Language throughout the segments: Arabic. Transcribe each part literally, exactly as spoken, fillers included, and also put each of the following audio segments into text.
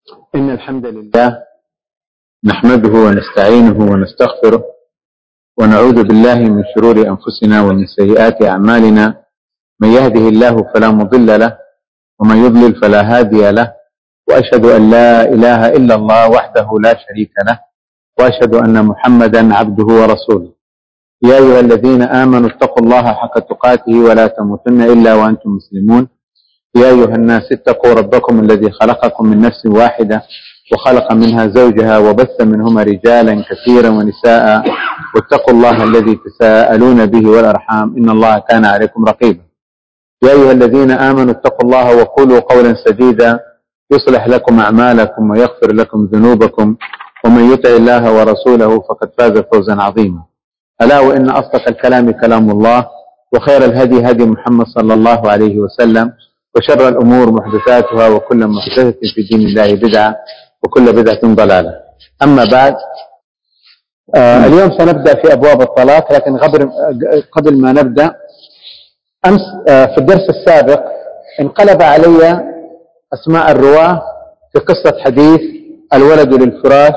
إن الحمد لله نحمده ونستعينه ونستغفره ونعوذ بالله من شرور أنفسنا ومن سيئات أعمالنا. من يهده الله فلا مضل له ومن يضلل فلا هادي له، وأشهد أن لا إله إلا الله وحده لا شريك له، وأشهد أن محمدا عبده ورسوله. يا أيها الذين آمنوا اتقوا الله حق تقاته ولا تموتن إلا وأنتم مسلمون. يا أيها الناس اتقوا ربكم الذي خلقكم من نفس واحدة وخلق منها زوجها وبث منهما رجالا كثيرا ونساء، واتقوا الله الذي تساءلون به والأرحام إن الله كان عليكم رقيبا. يا أيها الذين آمنوا اتقوا الله وقولوا قولا سديدا يصلح لكم أعمالكم ويغفر لكم ذنوبكم، ومن يطع الله ورسوله فقد فاز فوزا عظيما. ألا وإن أصدق الكلام كلام الله، وخير الهدي هدي محمد صلى الله عليه وسلم، وشر الأمور محدثاتها، وكل محدثة في دين الله بدعة، وكل بدعة ضلالة. أما بعد، آه اليوم سنبدأ في أبواب الطلاق، لكن قبل قبل ما نبدأ، أمس آه في الدرس السابق انقلب علي أسماء الرواة في قصة حديث الولد للفراش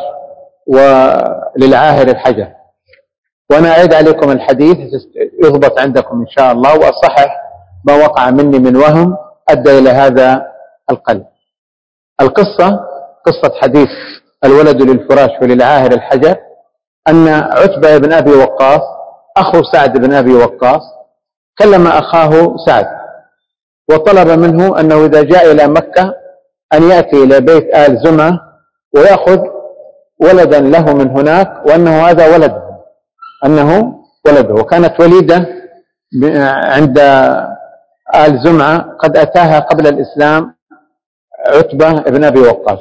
وللعاهر الحجر، وأنا أعيد عليكم الحديث يضبط عندكم إن شاء الله، وأصحح ما وقع مني من وهم أدى إلى هذا القلب. القصة قصة حديث الولد للفراش وللعاهر الحجر، أن عتبة بن أبي وقاص أخو سعد بن أبي وقاص كلم أخاه سعد وطلب منه أنه إذا جاء إلى مكة أن يأتي إلى بيت آل زمعة ويأخذ ولدا له من هناك، وأنه هذا ولده أنه ولده وكانت وليدة عند آل زمعة قد أتاها قبل الإسلام عتبة بن أبي وقاص.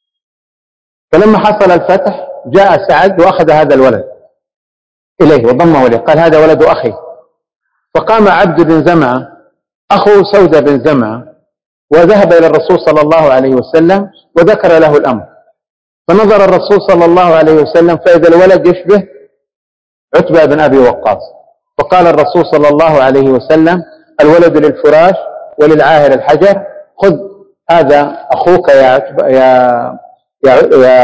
فلما حصل الفتح جاء سعد وأخذ هذا الولد إليه وضمه إليه، قال هذا ولد أخي. فقام عبد بن زمعة أخو سودة بن زمعة وذهب إلى الرسول صلى الله عليه وسلم وذكر له الأمر، فنظر الرسول صلى الله عليه وسلم فإذا الولد يشبه عتبة بن أبي وقاص، فقال الرسول صلى الله عليه وسلم الولد للفراش وللعاهر الحجر، خذ هذا أخوك يا عتبة يا يا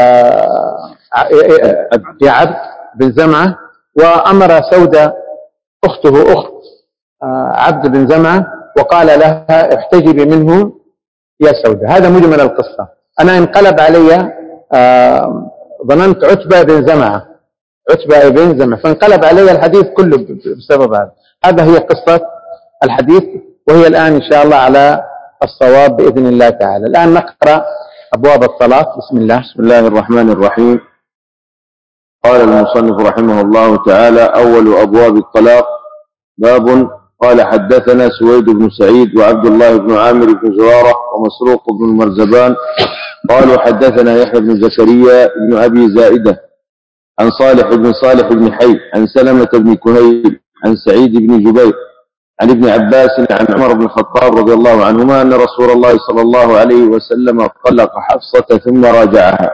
يا, يا عبد بن زمعة. وأمر سودة أخته أخت عبد بن زمعة وقال لها احتجبي منه يا سودة. هذا مجمل القصة. أنا انقلب علي ظننت عتبة بن زمعة عتبة بن زمعة فانقلب علي الحديث كله بسبب هذا. هذا هي قصة الحديث، وهي الآن إن شاء الله على الصواب بإذن الله تعالى. الآن نقرأ أبواب الطلاق. بسم الله. بسم الله الرحمن الرحيم. قال المصنف رحمه الله تعالى: أول أبواب الطلاق. باب. قال حدثنا سويد بن سعيد وعبد الله بن عامر بن زرارة ومسروق بن مرزبان قالوا حدثنا يحيى بن زكريا بن أبي زائدة عن صالح بن صالح بن حي عن سلمة بن كهيل عن سعيد بن جبير عن ابن عباس عن عمر بن الخطاب رضي الله عنهما أن رسول الله صلى الله عليه وسلم طلق حفصة ثم راجعها.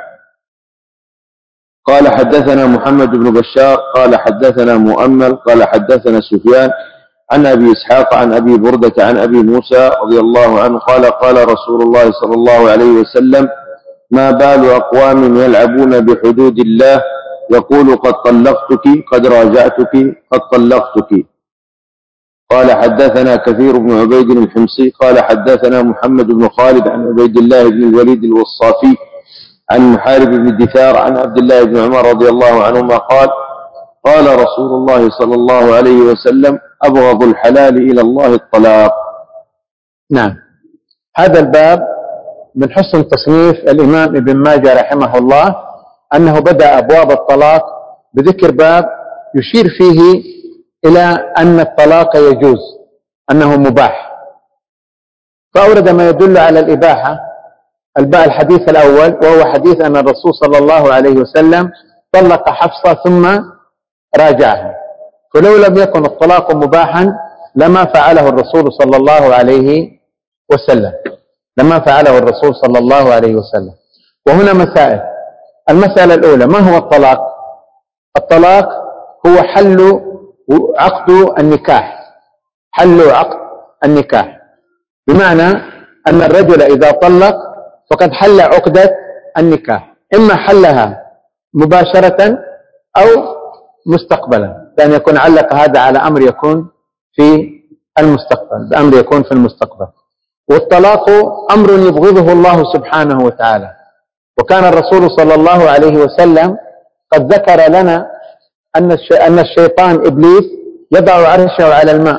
قال حدثنا محمد بن بشار قال حدثنا مؤمل قال حدثنا سفيان عن أبي إسحاق عن أبي بردة عن أبي موسى رضي الله عنه قال قال رسول الله صلى الله عليه وسلم: ما بال أقوام يلعبون بحدود الله يقول قد طلقتك قد راجعتك قد طلقتك. قال حدثنا كثير بن عبيد الحمصي قال حدثنا محمد بن خالد عن عبيد الله بن الوليد الوصافي عن محارب بن دثار عن عبد الله بن عمر رضي الله عنهما قال قال رسول الله صلى الله عليه وسلم: أبغض الحلال إلى الله الطلاق. نعم، هذا الباب من حسن تصنيف الإمام ابن ماجه رحمه الله أنه بدأ أبواب الطلاق بذكر باب يشير فيه إلى أن الطلاق يجوز، أنه مباح، فأورد ما يدل على الإباحة. الحديث الأول وهو حديث أن الرسول صلى الله عليه وسلم طلق حفصة ثم راجعها، فلو لم يكن الطلاق مباحا لما فعله الرسول صلى الله عليه وسلم لما فعله الرسول صلى الله عليه وسلم. وهنا مسائل. المسألة الأولى: ما هو الطلاق؟ الطلاق هو حل عقد النكاح حل عقد النكاح بمعنى أن الرجل إذا طلق فقد حل عقدة النكاح، إما حلها مباشرة أو مستقبلا، لأن يكون علق هذا على أمر يكون في المستقبل، بأمر يكون في المستقبل. والطلاق أمر يبغضه الله سبحانه وتعالى، وكان الرسول صلى الله عليه وسلم قد ذكر لنا أن الشيطان إبليس يضع عرشه على الماء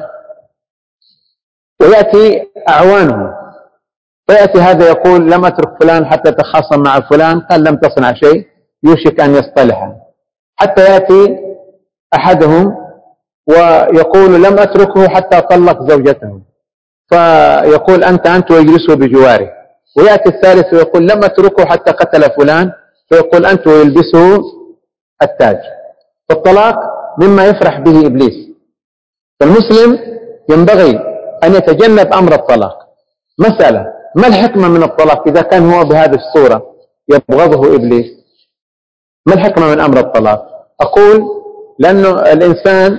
ويأتي أعوانه، فيأتي هذا يقول لم أترك فلان حتى تخاصم مع فلان، قال لم تصنع شيء، يوشك أن يصطلح، حتى يأتي أحدهم ويقول لم أتركه حتى طلق زوجته، فيقول أنت أنت ويجلسه بجواره، ويأتي الثالث ويقول لم أتركه حتى قتل فلان، فيقول أنت ويلبسه التاج. فالطلاق مما يفرح به إبليس، فالمسلم ينبغي أن يتجنب أمر الطلاق. مسألة: ما الحكمة من الطلاق إذا كان هو بهذه الصورة يبغضه إبليس؟ ما الحكمة من أمر الطلاق؟ أقول لأنه الإنسان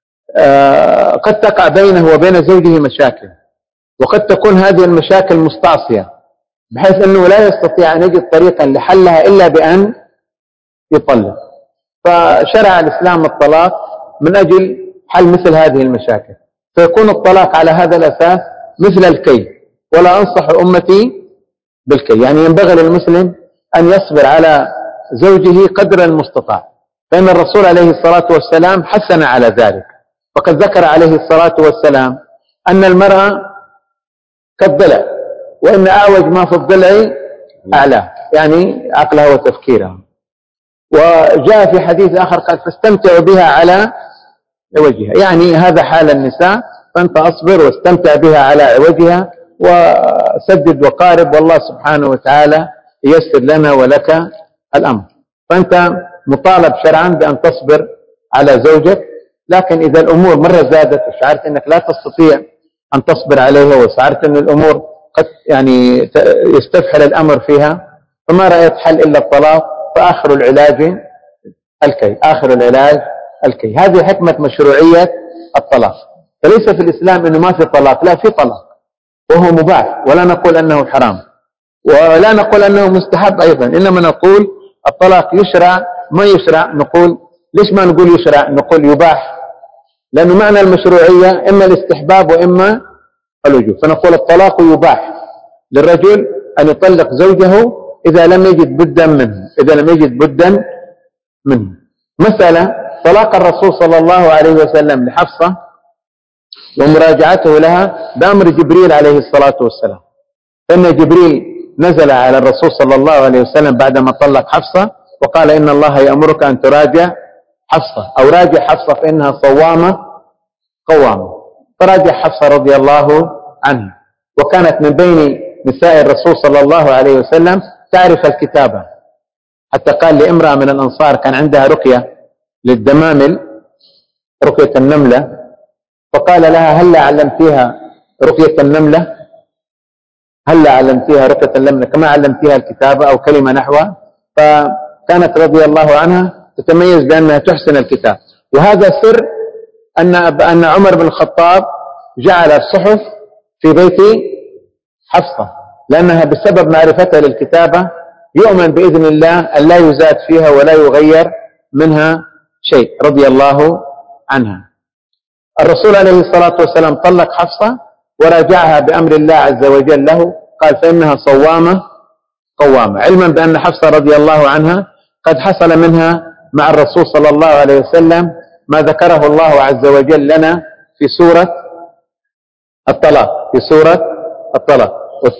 قد تقع بينه وبين زوجه مشاكل، وقد تكون هذه المشاكل مستعصية بحيث أنه لا يستطيع أن يجد طريقا لحلها إلا بأن يطلق، فشرع الإسلام الطلاق من أجل حل مثل هذه المشاكل، فيكون الطلاق على هذا الأساس مثل الكي، ولا أنصح أمتي بالكي. يعني ينبغي للمسلم أن يصبر على زوجه قدر المستطاع، فإن الرسول عليه الصلاة والسلام حسن على ذلك، فقد ذكر عليه الصلاة والسلام أن المرأة كالضلع، وإن أعوج ما في الضلع أعلاه، يعني عقلها وتفكيرها. وجاء في حديث آخر قال فاستمتعوا بها على عوجها، يعني هذا حال النساء، فأنت أصبر واستمتع بها على عوجها وسدد وقارب، والله سبحانه وتعالى ييسر لنا ولك الأمر. فأنت مطالب شرعا بأن تصبر على زوجك، لكن إذا الأمور مرة زادت وشعرت أنك لا تستطيع أن تصبر عليها، وشعرت أن الأمور قد يعني يستفحل الأمر فيها، فما رأيت حل إلا الطلاق، فآخر العلاج الكي، آخر العلاج الكي. هذه حكمة مشروعية الطلاق. فليس في الإسلام أنه ما في طلاق، لا، في طلاق وهو مباح، ولا نقول أنه حرام، ولا نقول أنه مستحب أيضا، إنما نقول الطلاق يشرع ما يشرع. نقول ليش ما نقول يشرع؟ نقول يباح، لأنه معنى المشروعية إما الاستحباب وإما الوجوب، فنقول الطلاق يباح للرجل أن يطلق زوجه إذا لم يجد بدا منه، إذا لم يجد بدا منه. مسألة: طلاق الرسول صلى الله عليه وسلم لحفصة ومراجعته لها بأمر جبريل عليه الصلاة والسلام، فإن جبريل نزل على الرسول صلى الله عليه وسلم بعدما طلق حفصة وقال إن الله يأمرك أن تراجع حفصة، أو راجع حفصة فإنها صوامة قوامة، فراجع حفصة رضي الله عنها، وكانت من بين نساء الرسول صلى الله عليه وسلم تعرف الكتابة، حتى قال لامرأة من الأنصار كان عندها رقية للدمامل، رقية النملة، فقال لها هل علمتيها رقية النملة، هل علمتيها رقية النملة كما علمتيها الكتابة أو كلمة نحوها، فكانت رضي الله عنها تتميز بأنها تحسن الكتاب. وهذا سر أن أن عمر بن الخطاب جعل الصحف في بيت حفصة، لأنها بسبب معرفتها للكتابة يؤمن بإذن الله أن لا يزاد فيها ولا يغير منها شيء، رضي الله عنها. الرسول عليه الصلاة والسلام طلق حفصة وراجعها بأمر الله عز وجل له، قال فإنها صوامة قوامة، علما بأن حفصة رضي الله عنها قد حصل منها مع الرسول صلى الله عليه وسلم ما ذكره الله عز وجل لنا في سورة الطلاق، في سورة الطلاق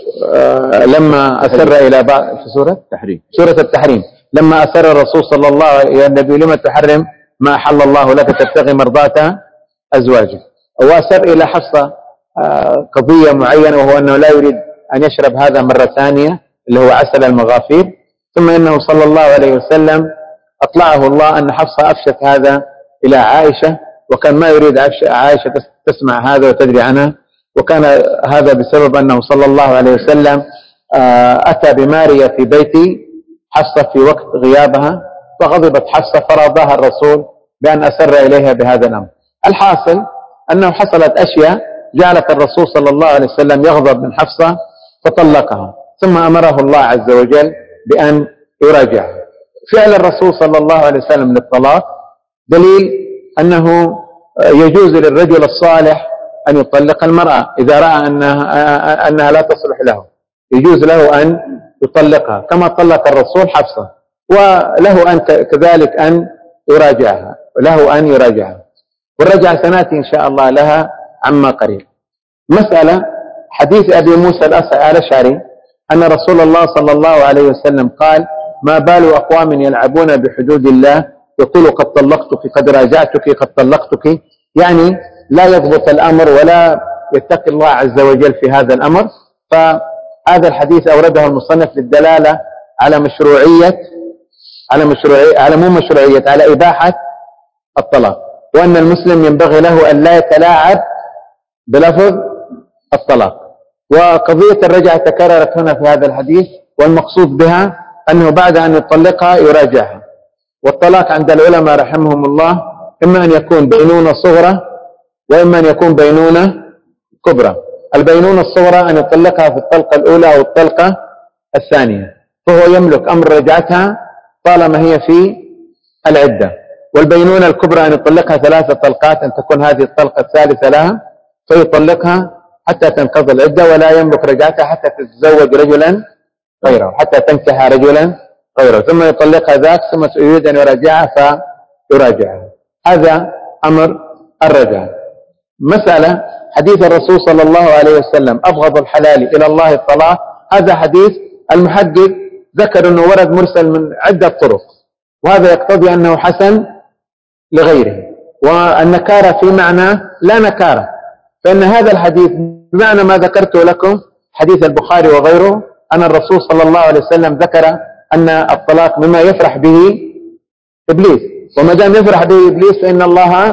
لما أسر إلى بعض، في سورة التحريم، سورة التحريم لما أسر الرسول صلى الله عليه وسلم يا النبي لما تحرم ما أحل الله لك تبتغي مرضات أزواجه، وأسر إلى حفصة قضية معينة، وهو أنه لا يريد أن يشرب هذا مرة ثانية اللي هو عسل المغافير، ثم إنه صلى الله عليه وسلم أطلعه الله أن حفصة أفشت هذا إلى عائشة، وكان ما يريد عائشة تسمع هذا وتدري عنها، وكان هذا بسبب أنه صلى الله عليه وسلم أتى بمارية في بيت حفصة في وقت غيابها، فغضبت حفصة فرضاها الرسول بأن أسر إليها بهذا الأمر. الحاصل أنه حصلت أشياء جعلت الرسول صلى الله عليه وسلم يغضب من حفصة فطلقها، ثم أمره الله عز وجل بأن يراجعها. فعل الرسول صلى الله عليه وسلم للطلاق دليل أنه يجوز للرجل الصالح أن يطلق المرأة إذا رأى أنها, أنها لا تصلح له، يجوز له أن يطلقها كما طلق الرسول حفصة، وله أن كذلك أن يراجعها، وله أن يراجعها، والرجعة سنأتي إن شاء الله لها عما قريب. مسألة حديث أبي موسى الأشعري أن رسول الله صلى الله عليه وسلم قال: ما بال أقوام يلعبون بحدود الله يقول قد طلقتك قد راجعتك قد طلقتك، يعني لا يضبط الأمر ولا يتقي الله عز وجل في هذا الأمر. فهذا الحديث أورده المصنف للدلالة على مشروعية على مشروعية على مو مشروعية على إباحة الطلاق، وأن المسلم ينبغي له أن لا يتلاعب بلفظ الطلاق. وقضية الرجعة تكررت هنا في هذا الحديث، والمقصود بها أنه بعد أن يطلقها يراجعها. والطلاق عند العلماء رحمهم الله إما أن يكون بينونة صغرى وإما أن يكون بينونة كبرى. البينونة الصغرى أن يطلقها في الطلقة الأولى أو الطلقة الثانية، فهو يملك أمر رجعتها طالما هي في العدة. والبينونة الكبرى أن يطلقها ثلاثة طلقات، أن تكون هذه الطلقة الثالثة لها، فيطلقها حتى تنقضي العدة ولا يملك رجعتها حتى تتزوج رجلا غيره، حتى تنكح رجلا غيره، ثم يطلقها ذاك ثم يريد أن يراجعها فيراجعها. هذا أمر الرجعة. مسألة حديث الرسول صلى الله عليه وسلم: أبغض الحلال إلى الله الطلاق، هذا حديث المحقق ذكر أنه ورد مرسل من عدة طرق، وهذا يقتضي أنه حسن لغيره، والنكارة في معنى لا نكارة، فإن هذا الحديث بمعنى ما ذكرته لكم حديث البخاري وغيره أن الرسول صلى الله عليه وسلم ذكر أن الطلاق مما يفرح به إبليس، وما دام يفرح به إبليس فإن الله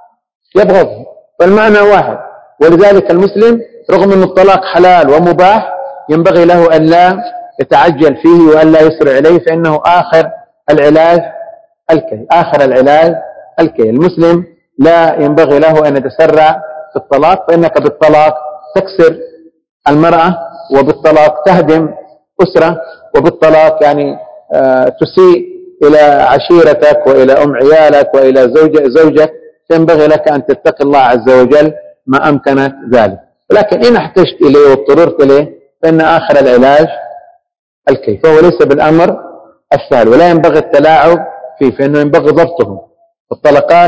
يبغضه، فالمعنى واحد. ولذلك المسلم رغم أن الطلاق حلال ومباح ينبغي له أن لا يتعجل فيه وأن لا يسرع إليه، فإنه آخر العلاج الكي آخر العلاج الكي المسلم لا ينبغي له أن يتسرع في الطلاق، فإنك بالطلاق تكسر المرأة، وبالطلاق تهدم أسرة، وبالطلاق يعني آه تسيء إلى عشيرتك وإلى أم عيالك وإلى زوج زوجك، فينبغي لك أن تتقي الله عز وجل ما أمكنك ذلك. ولكن إن احتجت إليه واضطررت إليه فإن آخر العلاج الكي، فهو ليس بالأمر السهل ولا ينبغي التلاعب فيه، فإنه ينبغي ضبطه. الطلقات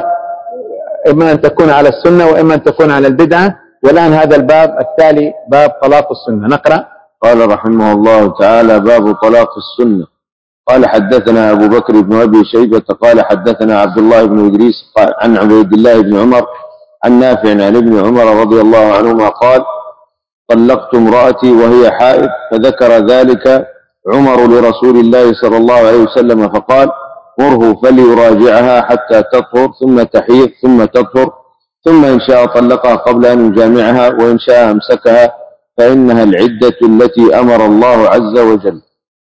إما أن تكون على السنة وإما أن تكون على البدعة. والآن هذا الباب التالي باب طلاق السنة، نقرأ. قال رحمه الله تعالى: باب طلاق السنة. قال حدثنا أبو بكر بن أبي شيبة قال حدثنا عبد الله بن إدريس عن عبيد الله بن عمر عن نافع عن ابن عمر رضي الله عنهما قال: طلقت امرأتي وهي حائض، فذكر ذلك عمر لرسول الله صلى الله عليه وسلم فقال: مره فليراجعها حتى تطهر ثم تحيض ثم تطهر، ثم إن شاء طلقها قبل أن يجامعها وإن شاء أمسكها، فإنها العدة التي أمر الله عز وجل.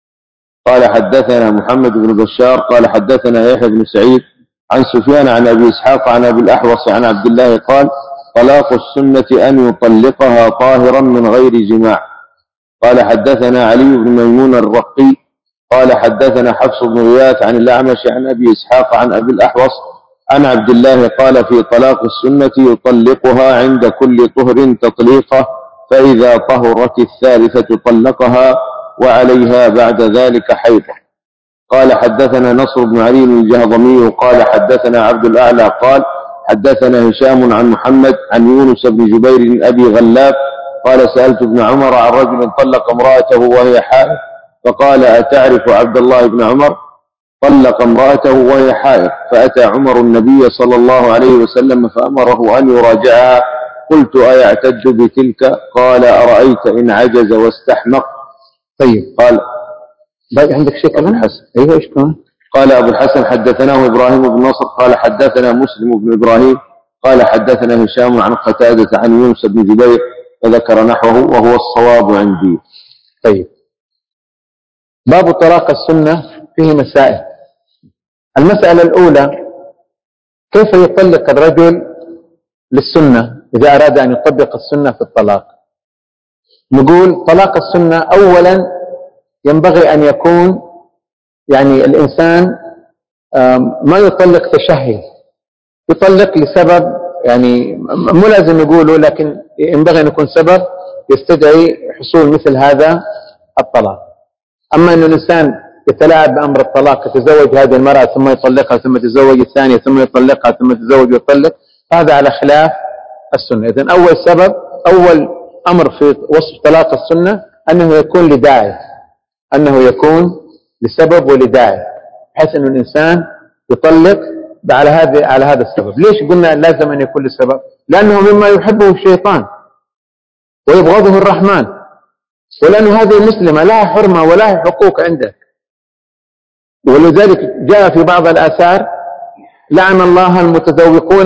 قال حدثنا محمد بن بشار قال حدثنا يحيى بن سعيد عن سفيان عن أبي إسحاق عن أبي الأحوص عن عبد الله قال: طلاق السنة أن يطلقها طاهرا من غير جماع. قال حدثنا علي بن ميمون الرقي قال حدثنا حفص بن غياث عن الأعمش عن أبي إسحاق عن أبي الأحوص عن عبد الله قال: في طلاق السنة يطلقها عند كل طهر تطليقه، فإذا طهرت الثالثة طلقها وعليها بعد ذلك حيضة. قال حدثنا نصر بن علي الجهضمي قال حدثنا عبد الأعلى قال حدثنا هشام عن محمد عن يونس بن جبير أبي غلاب قال: سألت ابن عمر عن رجل طلق امرأته وهي حائض، فقال: أتعرف عبد الله بن عمر؟ طلق امرأته وهي حائض، فأتى عمر النبي صلى الله عليه وسلم فأمره أن يراجعها. قلت: أيعتد بتلك؟ قال: أرأيت إن عجز واستحمق. طيب. قال: باقي عندك شيء كمان؟ حسن. أيوه، إيش كمان؟ قال أبو الحسن حدثناه إبراهيم بن نصر قال حدثنا مسلم بن إبراهيم قال حدثنا هشام عن قتادة عن يونس بن جبير فذكر نحوه وهو الصواب عندي. طيب. باب طلاق السنة فيه مسائل. المسألة الأولى: كيف يطلق الرجل للسنة إذا أراد أن يطبق السنة في الطلاق؟ نقول طلاق السنة أولا ينبغي أن يكون يعني الإنسان ما يطلق تشهي، يطلق لسبب يعني مو لازم يقوله، لكن ينبغي أن يكون سبب يستدعي حصول مثل هذا الطلاق. أما أن الإنسان يتلاعب بأمر الطلاق، يتزوج هذه المرأة ثم يطلقها ثم يتزوج الثانية ثم يطلقها ثم يتزوج ويطلق، هذا على خلاف السنة. إذن أول سبب، أول أمر في وصف طلاق السنة أنه يكون لداعي، أنه يكون لسبب ولداعي، بحيث أن الإنسان يطلق على هذا على هذا السبب. ليش قلنا لازم أن يكون لسبب؟ لأنه مما يحبه الشيطان ويبغضه الرحمن، ولأن هذه المسلمة لها حرمة ولها حقوق عندك. ولذلك جاء في بعض الآثار لعن الله المتذوقون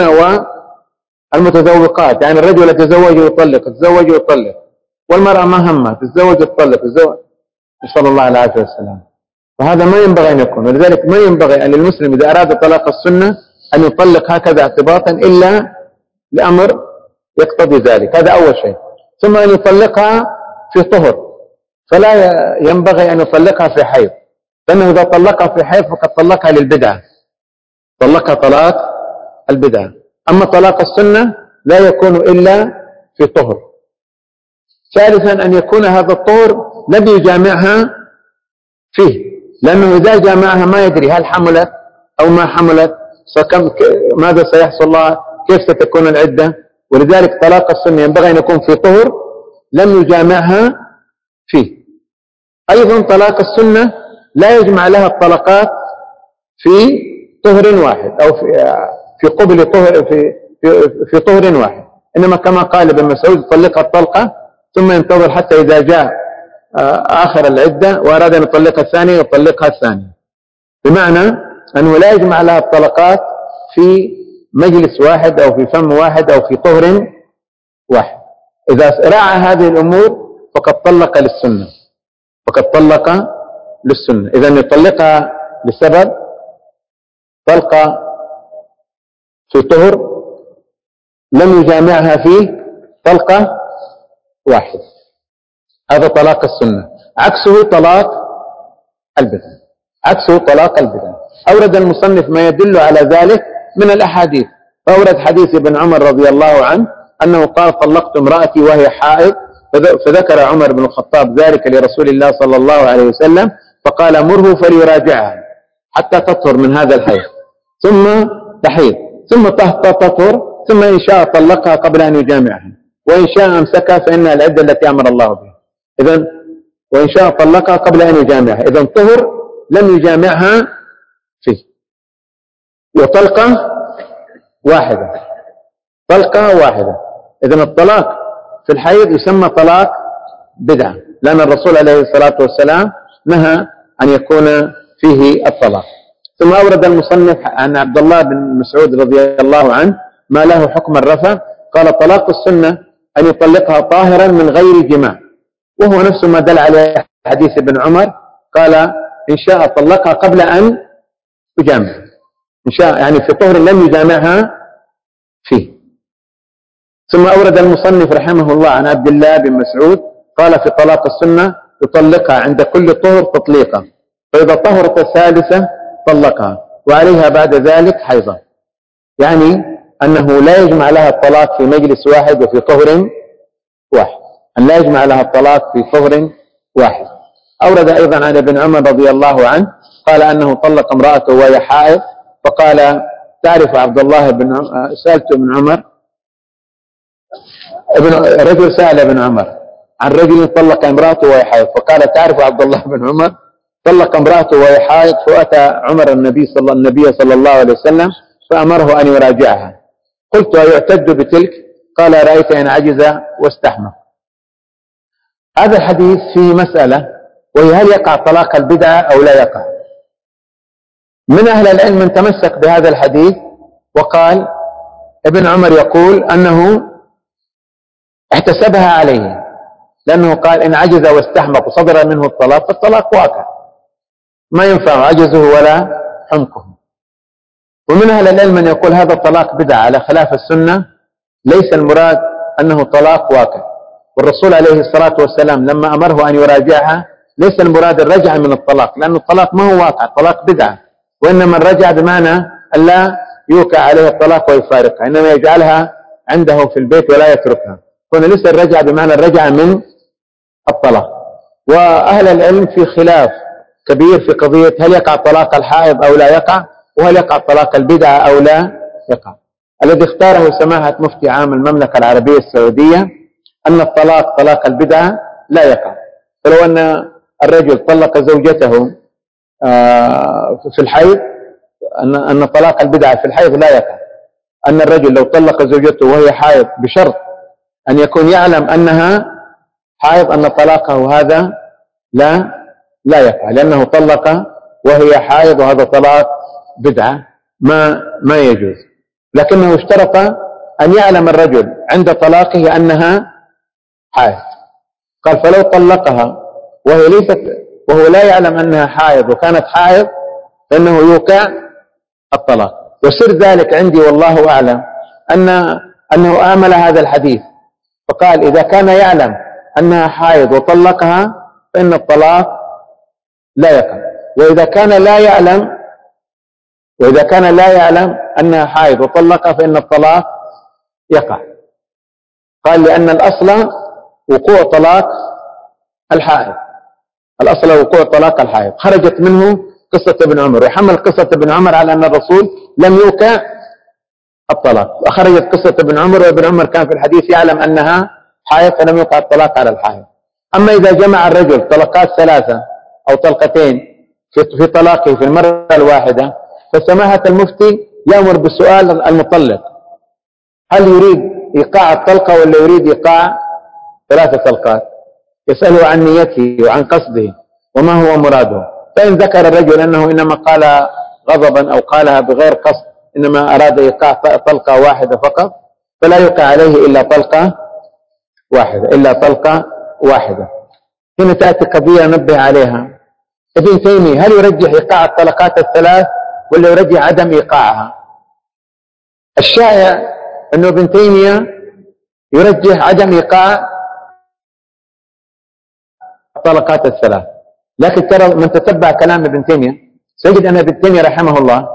والمتذوقات، يعني الرجل يتزوج ويطلق، يتزوج ويطلق، والمرأة ما همها تتزوج وتطلق، تتزوج، نسأل الله العافية والسلام. فهذا ما ينبغي أن يكون. ولذلك ما ينبغي أن للمسلم إذا أراد طلاق السنة أن يطلق هكذا اعتباطا إلا لأمر يقتضي ذلك، هذا أول شيء. ثم أن يطلقها في طهر، فلا ينبغي أن يطلقها في حيض، لأنه إذا طلقها في حيض فقد طلقها للبدعة، طلقها طلاق البدعة. أما طلاق السنة لا يكون إلا في طهر. ثالثا أن يكون هذا الطهر لم يجامعها فيه، لأنه إذا جامعها ما يدري هل حملت أو ما حملت، ماذا سيحصل لها، كيف ستكون العدة. ولذلك طلاق السنة ينبغي أن يكون في طهر لم يجامعها فيه. أيضا طلاق السنة لا يجمع لها الطلقات في طهر واحد أو في في قبل طهر في في, في طهر واحد، إنما كما قال ابن مسعود يطلقها الطلقة ثم ينتظر حتى إذا جاء آخر العدة وأراد أن يطلقها الثانية يطلقها الثانية، بمعنى أنه لا يجمع لها الطلقات في مجلس واحد أو في فم واحد أو في طهر واحد. إذا راعى هذه الأمور فقد طلق للسنة، فقد طلق للسنة. إذا يطلقها لسبب، طلقة في طهر لم يجامعها فيه، طلقة واحد، هذا طلاق السنة. عكسه طلاق البدع، عكسه طلاق البدع. أورد المصنف ما يدل على ذلك من الأحاديث، فأورد حديث ابن عمر رضي الله عنه أنه قال طلقت امرأتي وهي حائض، فذكر عمر بن الخطاب ذلك لرسول الله صلى الله عليه وسلم فقال مره فليراجعها حتى تطهر من هذا الحيض ثم تحيض ثم تطهر، ثم إن شاء طلقها قبل أن يجامعها، وإن شاء أمسكها فإنها العدة التي أمر الله بها. إذن وإن شاء طلقها قبل أن يجامعها، إذن طهر لم يجامعها فيه. وطلقة واحدة، طلقة واحدة. إذن الطلاق في الحيض يسمى طلاق بدعة، لأن الرسول عليه الصلاة والسلام نهى أن يكون فيه الطلاق. ثم أورد المصنف عن عبد الله بن مسعود رضي الله عنه ما له حكم الرفع، قال طلاق السنة أن يطلقها طاهرا من غير جماع، وهو نفس ما دل عليه حديث ابن عمر، قال إن شاء طلقها قبل أن يجامع، إن شاء يعني في طهر لم يجامعها فيه. ثم أورد المصنف رحمه الله عن عبد الله بن مسعود قال في طلاق السنة يطلقها عند كل طهر تطليقا، فإذا طهرت الثالثة طلقها وعليها بعد ذلك حيضا، يعني أنه لا يجمع لها الطلاق في مجلس واحد وفي طهر واحد، أن لا يجمع لها الطلاق في طهر واحد. أورد أيضا عن ابن عمر رضي الله عنه قال أنه طلق امرأته وهي حائض، فقال تعرف عبد الله بن سألت ابن عمر، ابن رجل سأل ابن عمر عن رجل طلق امرأته وهي حائض، فقال تعرف عبد الله بن عمر طلق امرأته وهي حائض، فأتى عمر النبي صلى النبي صلى الله عليه وسلم فأمره أن يراجعها. قلت أيعتد بتلك؟ قال رأيت أن عجز واستحمى. هذا الحديث فيه مسألة، وهي هل يقع طلاق البدعة أو لا يقع؟ من أهل العلم من تمسك بهذا الحديث وقال ابن عمر يقول أنه احتسبها عليه، لأنه قال إن عجز واستحمق وصدر منه الطلاق فالطلاق واقع، ما ينفع عجزه ولا حمقه. ومن أهل العلم من يقول هذا الطلاق بدعة على خلاف السنة، ليس المراد أنه طلاق واقع، والرسول عليه الصلاة والسلام لما أمره أن يراجعها ليس المراد الرجعة من الطلاق، لأن الطلاق ما هو واقع، الطلاق بدعة، وإنما الرجعة بمعنى أن لا يوقع عليها الطلاق ويفارقها، إنما يجعلها عنده في البيت ولا يتركها. هنا ليس الرجعة بمعنى الرجعة من الطلاق. وأهل العلم في خلاف كبير في قضية هل يقع طلاق الحائض أو لا يقع، وهل يقع طلاق البدعة أو لا يقع. الذي اختاره سماحة مفتي عام المملكة العربية السعودية أن الطلاق طلاق البدعة لا يقع. فلو أن الرجل طلق زوجته في الحيض، أن طلاق البدعة في الحيض لا يقع. أن الرجل لو طلق زوجته وهي حائض بشرط أن يكون يعلم أنها حائض، أن طلاقه هذا لا لا يقع، لأنه طلق وهي حائض، وهذا طلاق بدعة ما ما يجوز. لكنه اشترط أن يعلم الرجل عند طلاقه أنها حائض. قال فلو طلقها وهي ليست، وهو لا يعلم أنها حائض وكانت حائض، فإنه يوقع الطلاق. وسر ذلك عندي والله أعلم أن أنه آمل هذا الحديث، فقال إذا كان يعلم أنها حائض وطلقها فإن الطلاق لا يقع، وإذا كان لا يعلم وإذا كان لا يعلم أنها حائض وطلقها فإن الطلاق يقع. قال لأن الأصل وقوع طلاق الحائض، الأصل وقوع طلاق الحائض، خرجت منه قصة ابن عمر، ويحمل قصة ابن عمر على أن الرسول لم يوقع الطلاق، وخرجت قصة ابن عمر، وابن عمر كان في الحديث يعلم أنها حائض فلم يوقع الطلاق على الحائض. أما إذا جمع الرجل طلقات ثلاثة أو طلقتين في طلاقه في المرة الواحدة، فسماحة المفتي يأمر بسؤال المطلق هل يريد إيقاع الطلقة ولا يريد إيقاع ثلاثة طلقات، يسأله عن نيته وعن قصده وما هو مراده. فإن ذكر الرجل أنه إنما قال غضبا أو قالها بغير قصد، إنما أراد إيقاع طلقة واحدة فقط، فلا يوقع عليه إلا طلقة واحدة إلا طلقة واحدة. هنا تأتي قضية نبه عليها. ابن تيمية هل يرجح إيقاع الطلقات الثلاث ولا يرجح عدم إيقاعها؟ الشائع أنه ابن تيمية يرجح عدم إيقاع الطلقات الثلاث، لكن ترى من تتبع كلام ابن تيمية سيجد أن ابن تيمية رحمه الله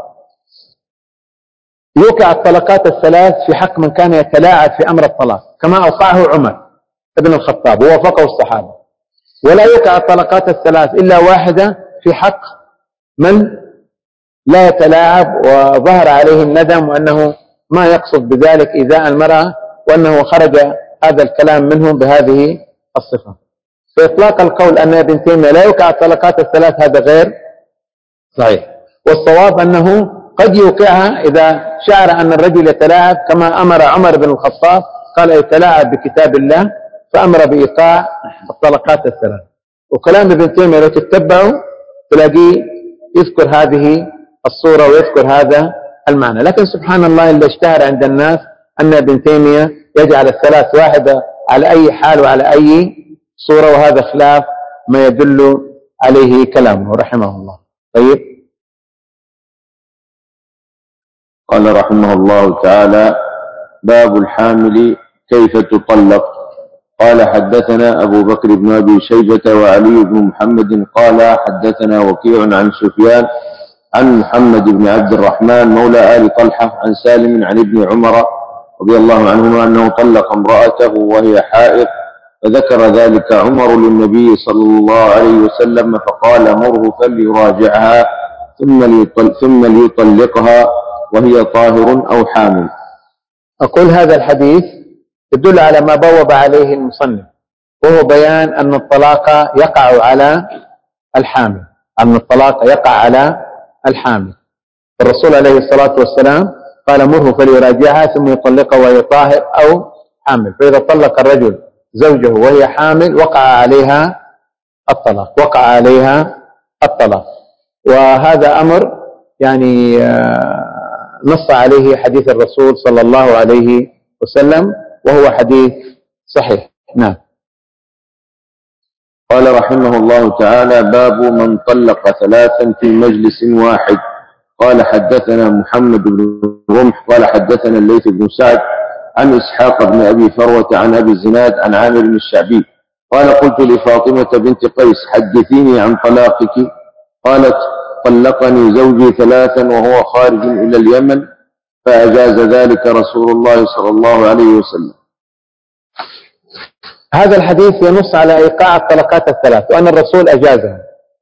يوقع الطلقات الثلاث في حق من كان يتلاعب في أمر الطلاق كما أوقعه عمر ابن الخطاب ووافقه الصحابة، ولا يوقع الطلقات الثلاث إلا واحدة في حق من لا يتلاعب وظهر عليه الندم وأنه ما يقصد بذلك إيذاء المرأة، وأنه خرج هذا الكلام منه بهذه الصفة. فإطلاق القول أن ابن تيمية لا يوقع الطلقات الثلاث هذا غير صحيح، والصواب أنه قد يوقعها إذا شعر أن الرجل يتلاعب، كما أمر عمر بن الخطاب قال يتلاعب بكتاب الله فأمر بإيقاع الطلقات الثلاث. وكلام ابن تيمية لو تتبعوا تلاقيه يذكر هذه الصورة ويذكر هذا المعنى، لكن سبحان الله اللي اشتهر عند الناس أن ابن تيمية يجعل الثلاث واحدة على أي حال وعلى أي صورة، وهذا خلاف ما يدل عليه كلامه رحمه الله. طيب، قال رحمه الله تعالى: باب الحامل كيف تطلق. قال حدثنا أبو بكر بن أبي شيبة وعلي بن محمد قال حدثنا وكيع عن سفيان عن محمد بن عبد الرحمن مولى آل طلحة عن سالم عن ابن عمر رضي الله عنهما أنه طلق امرأته وهي حائض، فذكر ذلك عمر للنبي صلى الله عليه وسلم فقال: مره فليراجعها ثم ليطلقها وهي طاهر أو حامل. أقول هذا الحديث يدل على ما بوب عليه المصنف، وهو بيان أن الطلاق يقع على الحامل، أن الطلاق يقع على الحامل. الرسول عليه الصلاة والسلام قال: مره فليراجعها ثم يطلقها وهي طاهر أو حامل. فإذا طلق الرجل زوجه وهي حامل وقع عليها الطلاق وقع عليها الطلاق وهذا أمر يعني نص عليه حديث الرسول صلى الله عليه وسلم، وهو حديث صحيح. نعم. قال رحمه الله تعالى: باب من طلق ثلاثا في مجلس واحد. قال حدثنا محمد بن رمح قال حدثنا الليث بن سعد عن إسحاق بن أبي فروة عن أبي الزناد عن عامر بن الشعبي قال قلت لفاطمة بنت قيس حدثيني عن طلاقك. قالت طلقني زوجي ثلاثا وهو خارج إلى اليمن فأجاز ذلك رسول الله صلى الله عليه وسلم. هذا الحديث ينص على إيقاع الطلقات الثلاث وأن الرسول أجازها.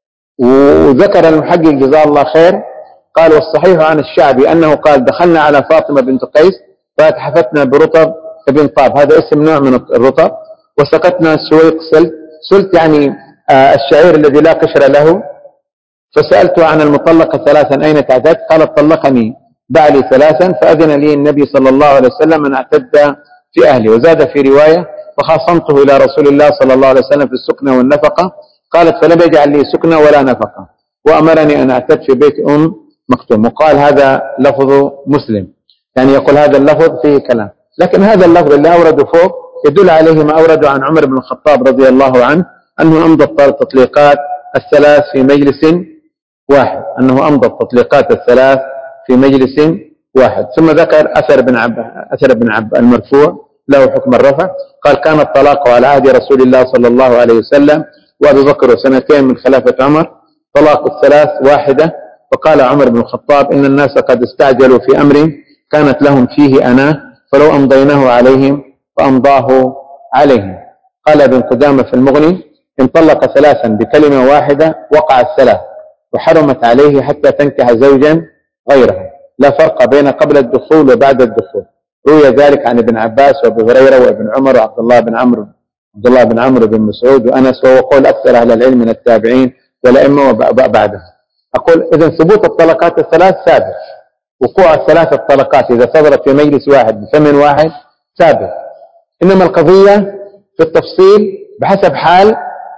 وذكر المحقق جزاه الله خير قال والصحيح عن الشعبي أنه قال دخلنا على فاطمة بنت قيس فاتحفتنا برطب ابن طاب، هذا اسم نوع من الرطب، وسقتنا سويق سلت، سلت يعني آه الشعير الذي لا قشر له. فسألته عن المطلقة ثلاثا أين تعتد؟ قالت طلقني بعلي ثلاثا فأذن لي النبي صلى الله عليه وسلم أن أعتد في أهلي. وزاد في رواية فخاصمته إلى رسول الله صلى الله عليه وسلم في السكنة والنفقة. قالت فلم يجعل لي سكنة ولا نفقة وأمرني أن أعتد في بيت أم مكتوم. وقال هذا لفظ مسلم، يعني يقول هذا اللفظ فيه كلام، لكن هذا اللفظ اللي أورده فوق يدل عليه ما أورده عن عمر بن الخطاب رضي الله عنه أنه أمضى التطليقات الثلاث في مجلس واحد، أنه أمضى التطليقات الثلاث في مجلس واحد. ثم ذكر أثر بن عب أثر بن عب المرفوع له حكم الرفع، قال كان الطلاق على عهد رسول الله صلى الله عليه وسلم وأبي بكر سنتين من خلافة عمر طلاق الثلاث واحدة. فقال عمر بن الخطاب إن الناس قد استعجلوا في أمر كانت لهم فيه أنا فلو أمضيناه عليهم فأمضاه عليهم. قال ابن قدامة في المغني إن طلق ثلاثا بكلمة واحدة وقع الثلاث وحرمت عليه حتى تنكح زوجا غيره، لا فرق بين قبل الدخول وبعد الدخول. روي ذلك عن ابن عباس وابو هريرة وابن عمر وعبد الله بن عمرو عبد الله بن عمرو بن مسعود وأنس، وهو قول أكثر أهل العلم من التابعين والأئمة وبعدهم. أقول إذن ثبوت الطلقات الثلاث ثابت، وقوع الثلاث الطلقات إذا صدرت في مجلس واحد بفم واحد ثابت، إنما القضية في التفصيل بحسب حال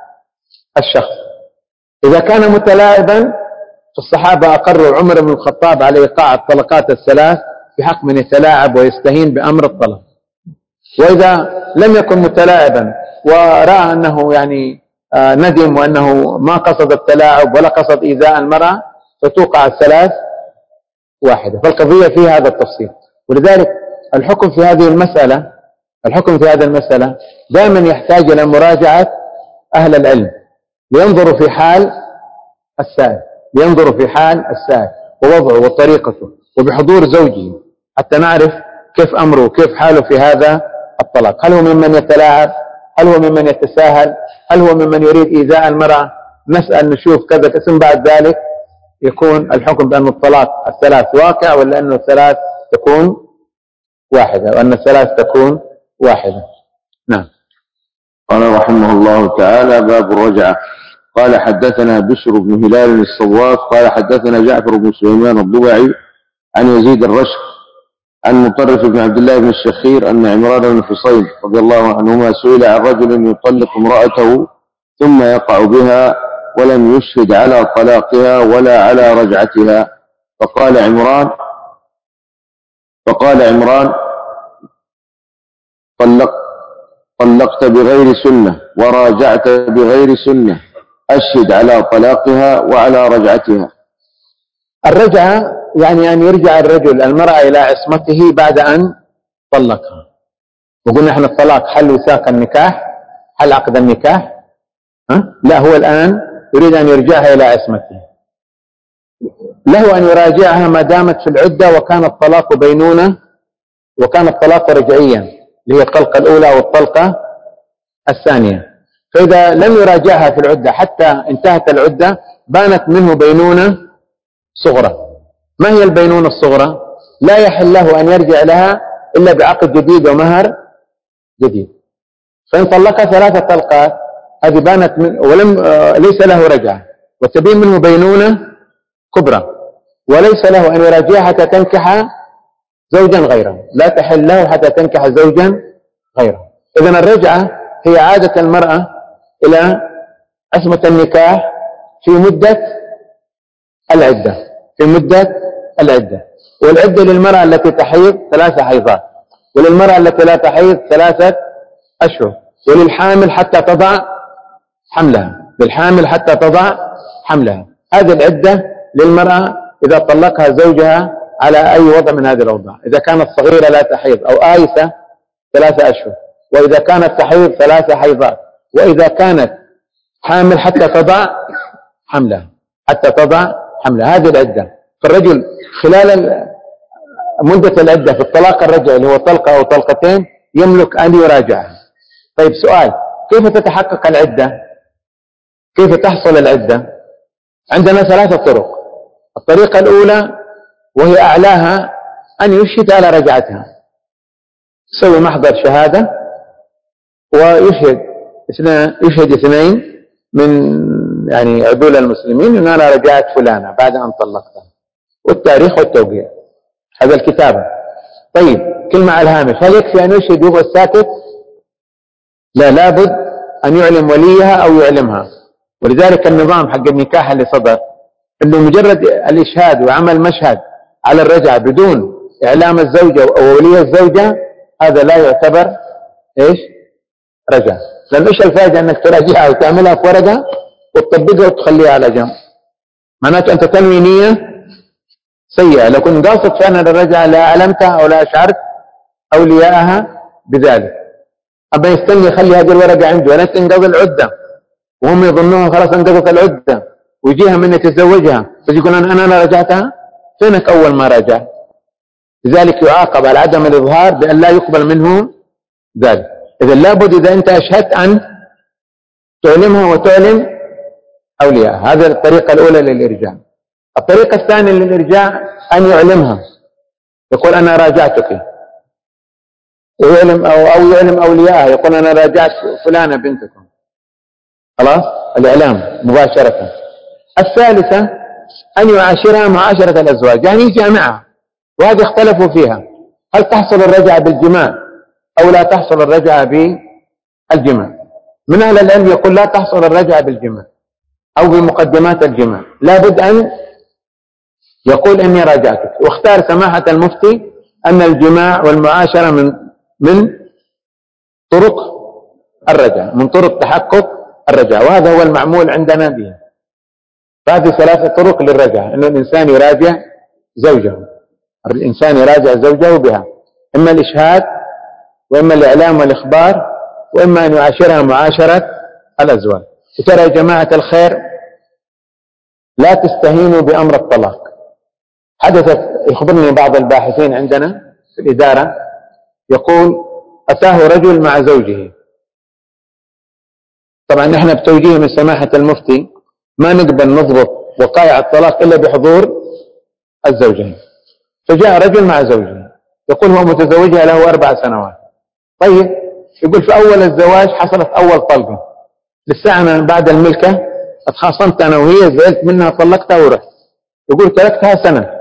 الشخص. إذا كان متلاعبا فالصحابة أقروا عمر بن الخطاب على إيقاع الطلقات الثلاث بحق من يتلاعب ويستهين بأمر الطلاق. وإذا لم يكن متلاعبا ورأى أنه يعني آه ندم وأنه ما قصد التلاعب ولا قصد إيذاء المرأة فتوقع الثلاث واحدة. فالقضية في هذا التفصيل، ولذلك الحكم في هذه المسألة الحكم في هذه المسألة دائما يحتاج إلى مراجعة أهل العلم لينظروا في حال السائل لينظروا في حال السائل ووضعه وطريقته وبحضور زوجه حتى نعرف كيف أمره وكيف حاله في هذا الطلاق. هل هو ممن يتلاعب؟ هل هو ممن يتساهل؟ هل هو ممن يريد إيذاء المرأة؟ نسأل نشوف كذا ثم بعد ذلك يكون الحكم بأن الطلاق الثلاث واقع ولا أنه الثلاث تكون واحدة وأن الثلاث تكون واحدة. نعم. قال رحمه الله تعالى باب الرجعة. قال حدثنا بشر بن هلال الصواف قال حدثنا جعفر بن سليمان الضبعي عن يزيد الرشق عن مطرف بن عبد الله بن الشخير أن عمران بن حصين رضي الله عنهما سئل عن رجل يطلق امرأته ثم يقع بها ولم يشهد على طلاقها ولا على رجعتها، فقال عمران فقال عمران طلق طلقت بغير سنة وراجعت بغير سنة، أشهد على طلاقها وعلى رجعتها. الرجعة يعني أن يرجع الرجل المرأة إلى عصمته بعد أن طلقها. وقلنا احنا الطلاق حل وثاق النكاح، حل عقد النكاح. ها؟ لا، هو الآن يريد أن يرجعها إلى عصمته. له أن يراجعها ما دامت في العدة وكان الطلاق بينونة وكان الطلاق رجعيا اللي هي الطلقة الأولى والطلقة الثانية. فإذا لم يراجعها في العدة حتى انتهت العدة بانت منه بينونة صغرى. ما هي البينونة الصغرى؟ لا يحل له أن يرجع لها إلا بعقد جديد ومهر جديد. فإن طلقها ثلاثة طلقات هذه بانت من ولم آه ليس له رجعة وتبين منه بينونة كبرى، وليس له أن يراجعها حتى تنكح زوجا غيره، لا تحل له حتى تنكح زوجا غيره. إذن الرجعة هي عادة المرأة إلى عصمة النكاح في مدة العدة في مدة العدة والعدة للمرأة التي تحيض ثلاثة حيضات، وللمرأة التي لا تحيض ثلاثة أشهر، وللحامل حتى تضع حملها للحامل حتى تضع حملها. هذه العدة للمرأة إذا طلقها زوجها على أي وضع من هذه الأوضاع. إذا كانت صغيرة لا تحيض أو آيسة ثلاثة أشهر، وإذا كانت تحيض ثلاثة حيضات، وإذا كانت حامل حتى تضع حملها، حتى تضع حملها. هذه العدة. فالرجل خلال مدة العدة في الطلاق الرجعي اللي هو طلقة أو طلقتين يملك أن يراجعها. طيب سؤال، كيف تتحقق العدة؟ كيف تحصل العدة؟ عندنا ثلاثة طرق. الطريقة الأولى وهي أعلاها أن يشهد على رجعتها، يسوي محضر شهادة ويشهد اثنين يشهد اثنين من يعني عدول المسلمين أن أنا رجعت فلانة بعد أن طلقتها، والتاريخ والتوقيع، هذا الكتابة. طيب كلمة على الهامش، هل يكفي أن يشهد يبقى الساكت؟ لا، لابد أن يعلم وليها أو يعلمها. ولذلك النظام حق النكاح اللي صدر أنه مجرد الإشهاد وعمل مشهد على الرجعة بدون إعلام الزوجة أو ولي الزوجة هذا لا يعتبر إيش؟ رجعة. لأن إيش الفائدة أنك تراجعها وتعملها في ورقة وتطبقها وتخليها على جنب؟ معناته أنت تنوي نية سيئة. لو كنت قاصد فعلا الرجعة لا أعلمتها أو لا أشعرت أولياءها بذلك. أما يستني يخلي هذه الورقة عنده ولا تنقضي العدة وهم يظنوها خلاص انقضت العدة ويجيها من يتزوجها فيقول أنا أنا رجعتها. فينك أول ما رجع؟ لذلك يعاقب على عدم الإظهار بأن لا يقبل منه ذلك. إذا لابد إذا أنت أشهدت أن تعلمها وتعلم أولياءها. هذه الطريقة الأولى للإرجاع. الطريقة الثانية للإرجاع أن يعلمها، يقول أنا راجعتك، ويعلم أو, أو يعلم أولياءها، يقول أنا راجعت فلانة بنتكم. خلاص، الإعلام مباشرة. الثالثة أن يعاشرها معاشرة الأزواج، يعني يجامعها، وهذه اختلفوا فيها، هل تحصل الرجعة بالجماع أو لا تحصل الرجعة بالجماع؟ من أهل العلم يقول لا تحصل الرجعة بالجماع أو بمقدمات الجماع، لابد أن يقول إني راجعتك. واختار سماحة المفتي أن الجماع والمعاشرة من من طرق الرجعة، من طرق تحقق الرجعة، وهذا هو المعمول عندنا به. فهذه ثلاثة طرق للرجعة، أن الإنسان يراجع زوجه، الإنسان يراجع زوجه بها، إما الإشهاد وإما الإعلام والإخبار وإما أن يعاشرها معاشرة الأزواج. وترى يا جماعة الخير لا تستهينوا بأمر الطلاق. حدثت، يخبرني بعض الباحثين عندنا في الإدارة يقول أتاه رجل مع زوجه. طبعا نحن بتوجيه من سماحة المفتي ما نقبل نضبط وقائع الطلاق إلا بحضور الزوجين. فجاء رجل مع زوجه يقول هو متزوجها له أربع سنوات. طيب يقول في أول الزواج حصلت أول طلقة، لسه أنا بعد الملكة اتخاصمت أنا وهي، زعلت منها طلقتها ورحت. يقول تركتها سنة،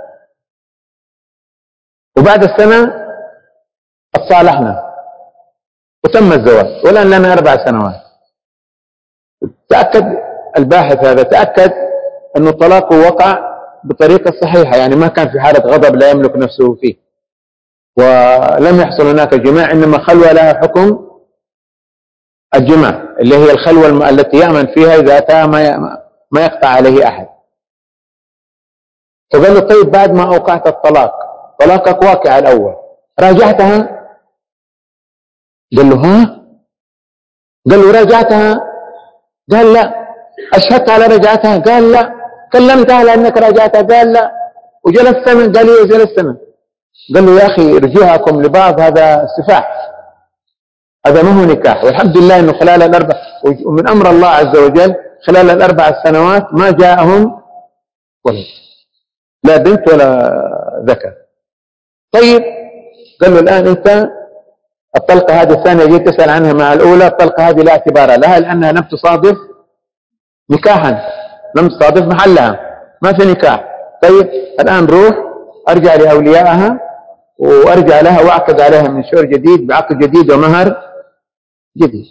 وبعد السنة اتصالحنا وتم الزواج، والآن لنا أربع سنوات. تأكد الباحث هذا تأكد أن الطلاق وقع بطريقة صحيحة، يعني ما كان في حالة غضب لا يملك نفسه فيه، ولم يحصل هناك جماع، إنما خلوة لها حكم الجماع اللي هي الخلوة التي يأمن فيها إذا أتى ما يقطع عليه أحد. فقال له طيب بعد ما أوقعت الطلاق، طلاقك واقع الأول، راجعتها؟ قال له ها؟ قال له راجعتها؟ قال لا. أشهدت على رجعتها؟ قال لا. كلمتها لأنك راجعتها؟ قال لا. وجلست سنة؟ قال لي وجلست سنة. قال له يا أخي رجوعكم لبعض هذا سفاح، هذا ما هو نكاح. والحمد لله أنه خلال الأربع، ومن أمر الله عز وجل خلال الأربع سنوات ما جاءهم ولد، لا بنت ولا ذكر. طيب قال له الآن أنت الطلقة هذه الثانية جيت تسأل عنها مع الأولى، الطلقة هذه لا اعتبار لها لأنها لم تصادف نكاحا، لم تصادف محلها، ما في نكاح. طيب الآن روح أرجع لأوليائها وأرجع لها وأعقد عليها من شهر جديد بعقد جديد ومهر جديد.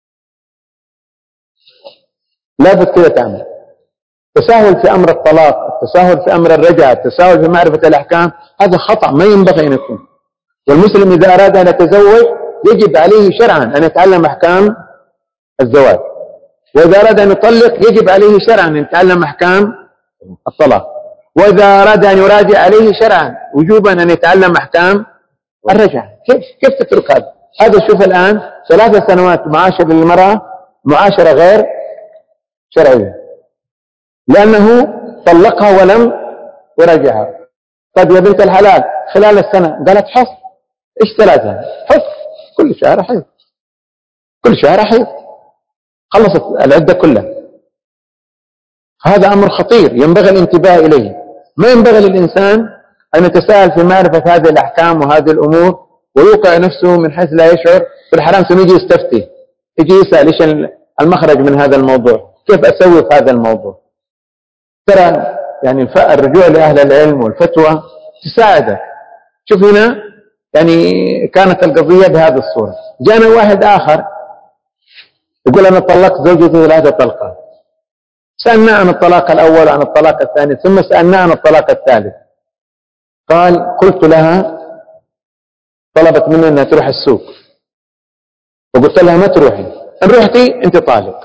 لابد كذا تعمل. تساهل في أمر الطلاق، التساهل في أمر الرجعة، التساهل في معرفة الأحكام، هذا خطأ ما ينبغي أن يكون. والمسلم إذا أراد أن يتزوج يجب عليه شرعا أن يتعلم أحكام الزواج، وإذا أراد أن يطلق يجب عليه شرعا أن يتعلم أحكام الطلاق، وإذا أراد أن يراجع عليه شرعا وجوبا أن يتعلم أحكام الرجعة. كيف كيف تترك هذا؟ هذا شوف الآن ثلاث سنوات معاشر للمرأة معاشرة غير شرعية، لأنه طلقها ولم يراجعها. طيب يا بنت الحلال خلال السنة قالت حص، إيش ثلاثة حص كل شهر حيض، كل شهر حيض، خلصت العدة كلها. هذا أمر خطير ينبغي الانتباه إليه. ما ينبغي للإنسان أن يتساهل في معرفة هذه الأحكام وهذه الأمور ويوقع نفسه من حيث لا يشعر في الحرام، ثم يجي يستفتي، يجي يسأل إيش المخرج من هذا الموضوع، كيف أسوي في هذا الموضوع. ترى يعني الرجوع لأهل العلم والفتوى تساعدك. شوف هنا يعني كانت القضية بهذه الصورة. جانا واحد آخر يقول أنا طلقت زوجتي ثلاثة طلقات، سألنا عن الطلاق الأول وعن الطلاق الثاني، ثم سألنا عن الطلاق الثالث. قال قلت لها، طلبت مني أنها تروح السوق، وقلت لها ما تروحي، إن روحتي أنت طالق.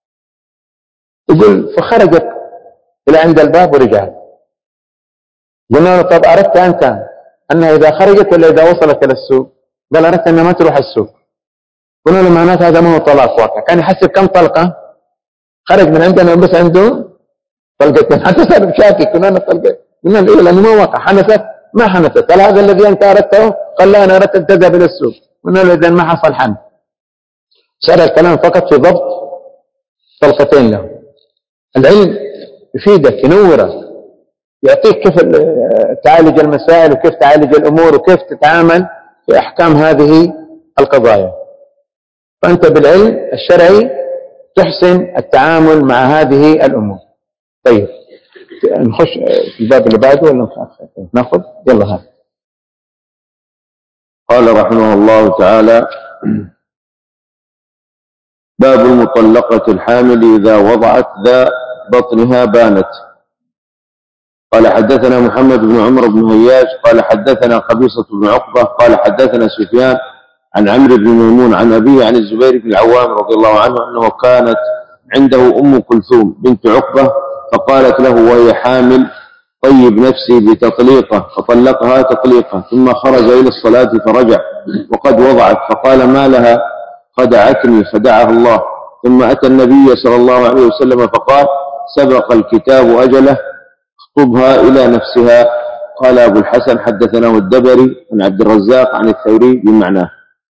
يقول فخرجت إلى عند الباب ورجعت. قلنا له طب أردت أنت أنها إذا خرجت ولا إذا وصلت إلى السوق؟ قال أردت أنها ما تروح السوق. قلنا له معناته هذا ما هو طلاق واقع، كان يحسب كم طلقة، خرج من عندنا بس عنده طلقتين، حتى صار بشاكي. قلنا له طلقة، قلنا له إيه لأنه ما وقع، حنثت ما حنثت، هل هذا الذي أنت أردته؟ قال لا أنا أردت أن تذهب إلى السوق. قلنا له إذا ما حصل حنث. صار الكلام فقط في ضبط طلقتين له. العلم يفيدك، ينورك، يعطيك كيف تعالج المسائل وكيف تعالج الأمور وكيف تتعامل في أحكام هذه القضايا. فأنت بالعلم الشرعي تحسن التعامل مع هذه الأمور. طيب نخش في الباب اللي بعده ولا ناخذ؟ يلا هذا. قال رحمه الله تعالى: باب المطلقة الحامل إذا وضعت ذا بطنها بانت. قال حدثنا محمد بن عمر بن هياج قال حدثنا قبيصة بن عقبة قال حدثنا سفيان عن عمرو بن ميمون عن أبيه عن الزبير بن العوام رضي الله عنه أنه كانت عنده أم كلثوم بنت عقبة فقالت له وهي حامل: طيب نفسي بتطليقة، فطلقها تطليقة، ثم خرج إلى الصلاة فرجع وقد وضعت، فقال ما لها؟ خدعتني خدعها الله. ثم أتى النبي صلى الله عليه وسلم فقال: سبق الكتاب أجله، اخطبها إلى نفسها. قال أبو الحسن حدثنا الدبري عن عبد الرزاق عن الثوري بمعناه.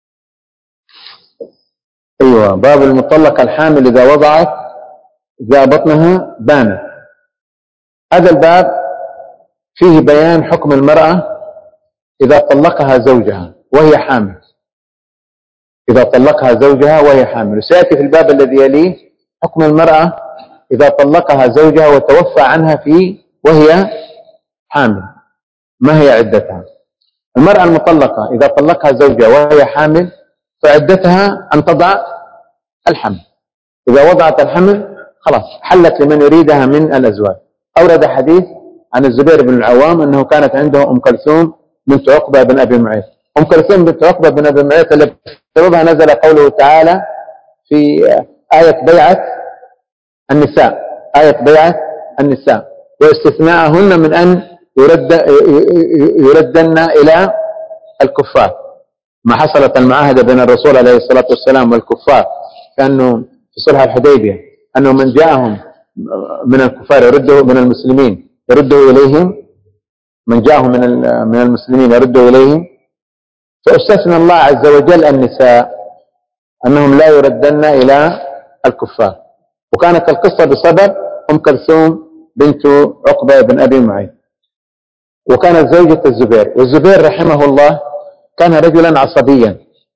أيوة، باب المطلقة الحامل إذا وضعت ذا بطنها بانت. هذا الباب فيه بيان حكم المرأة إذا طلقها زوجها وهي حامل، إذا طلقها زوجها وهي حامل. وسيأتي في الباب الذي يليه حكم المرأة إذا طلقها زوجها وتوفى عنها في وهي حامل، ما هي عدتها. المرأة المطلقة إذا طلقها زوجها وهي حامل فعدتها أن تضع الحمل. إذا وضعت الحمل خلاص حلت لمن يريدها من الأزواج. أورد حديث عن الزبير بن العوام أنه كانت عنده أم كلثوم بنت عقبة بن أبي معيط. أم كلثوم بنت عقبة بن أبي معيط اللي بسببها نزل قوله تعالى في آية بيعة النساء، آية بيعة النساء، واستثناءهن من أن يرد يردن إلى الكفار. ما حصلت المعاهدة بين الرسول عليه الصلاة والسلام والكفار كأنه في صلح الحديبية أنه من جاءهم من الكفار يردوا من المسلمين يردوا إليهم، من جاءهم من من المسلمين يردوا إليهم، فاستثنى الله عز وجل النساء أنهم لا يردن إلى الكفار. وكانت القصة بسبب أم كلثوم بنت عقبة بن أبي معيط، وكانت زوجة الزبير. والزبير رحمه الله كان رجلا عصبيا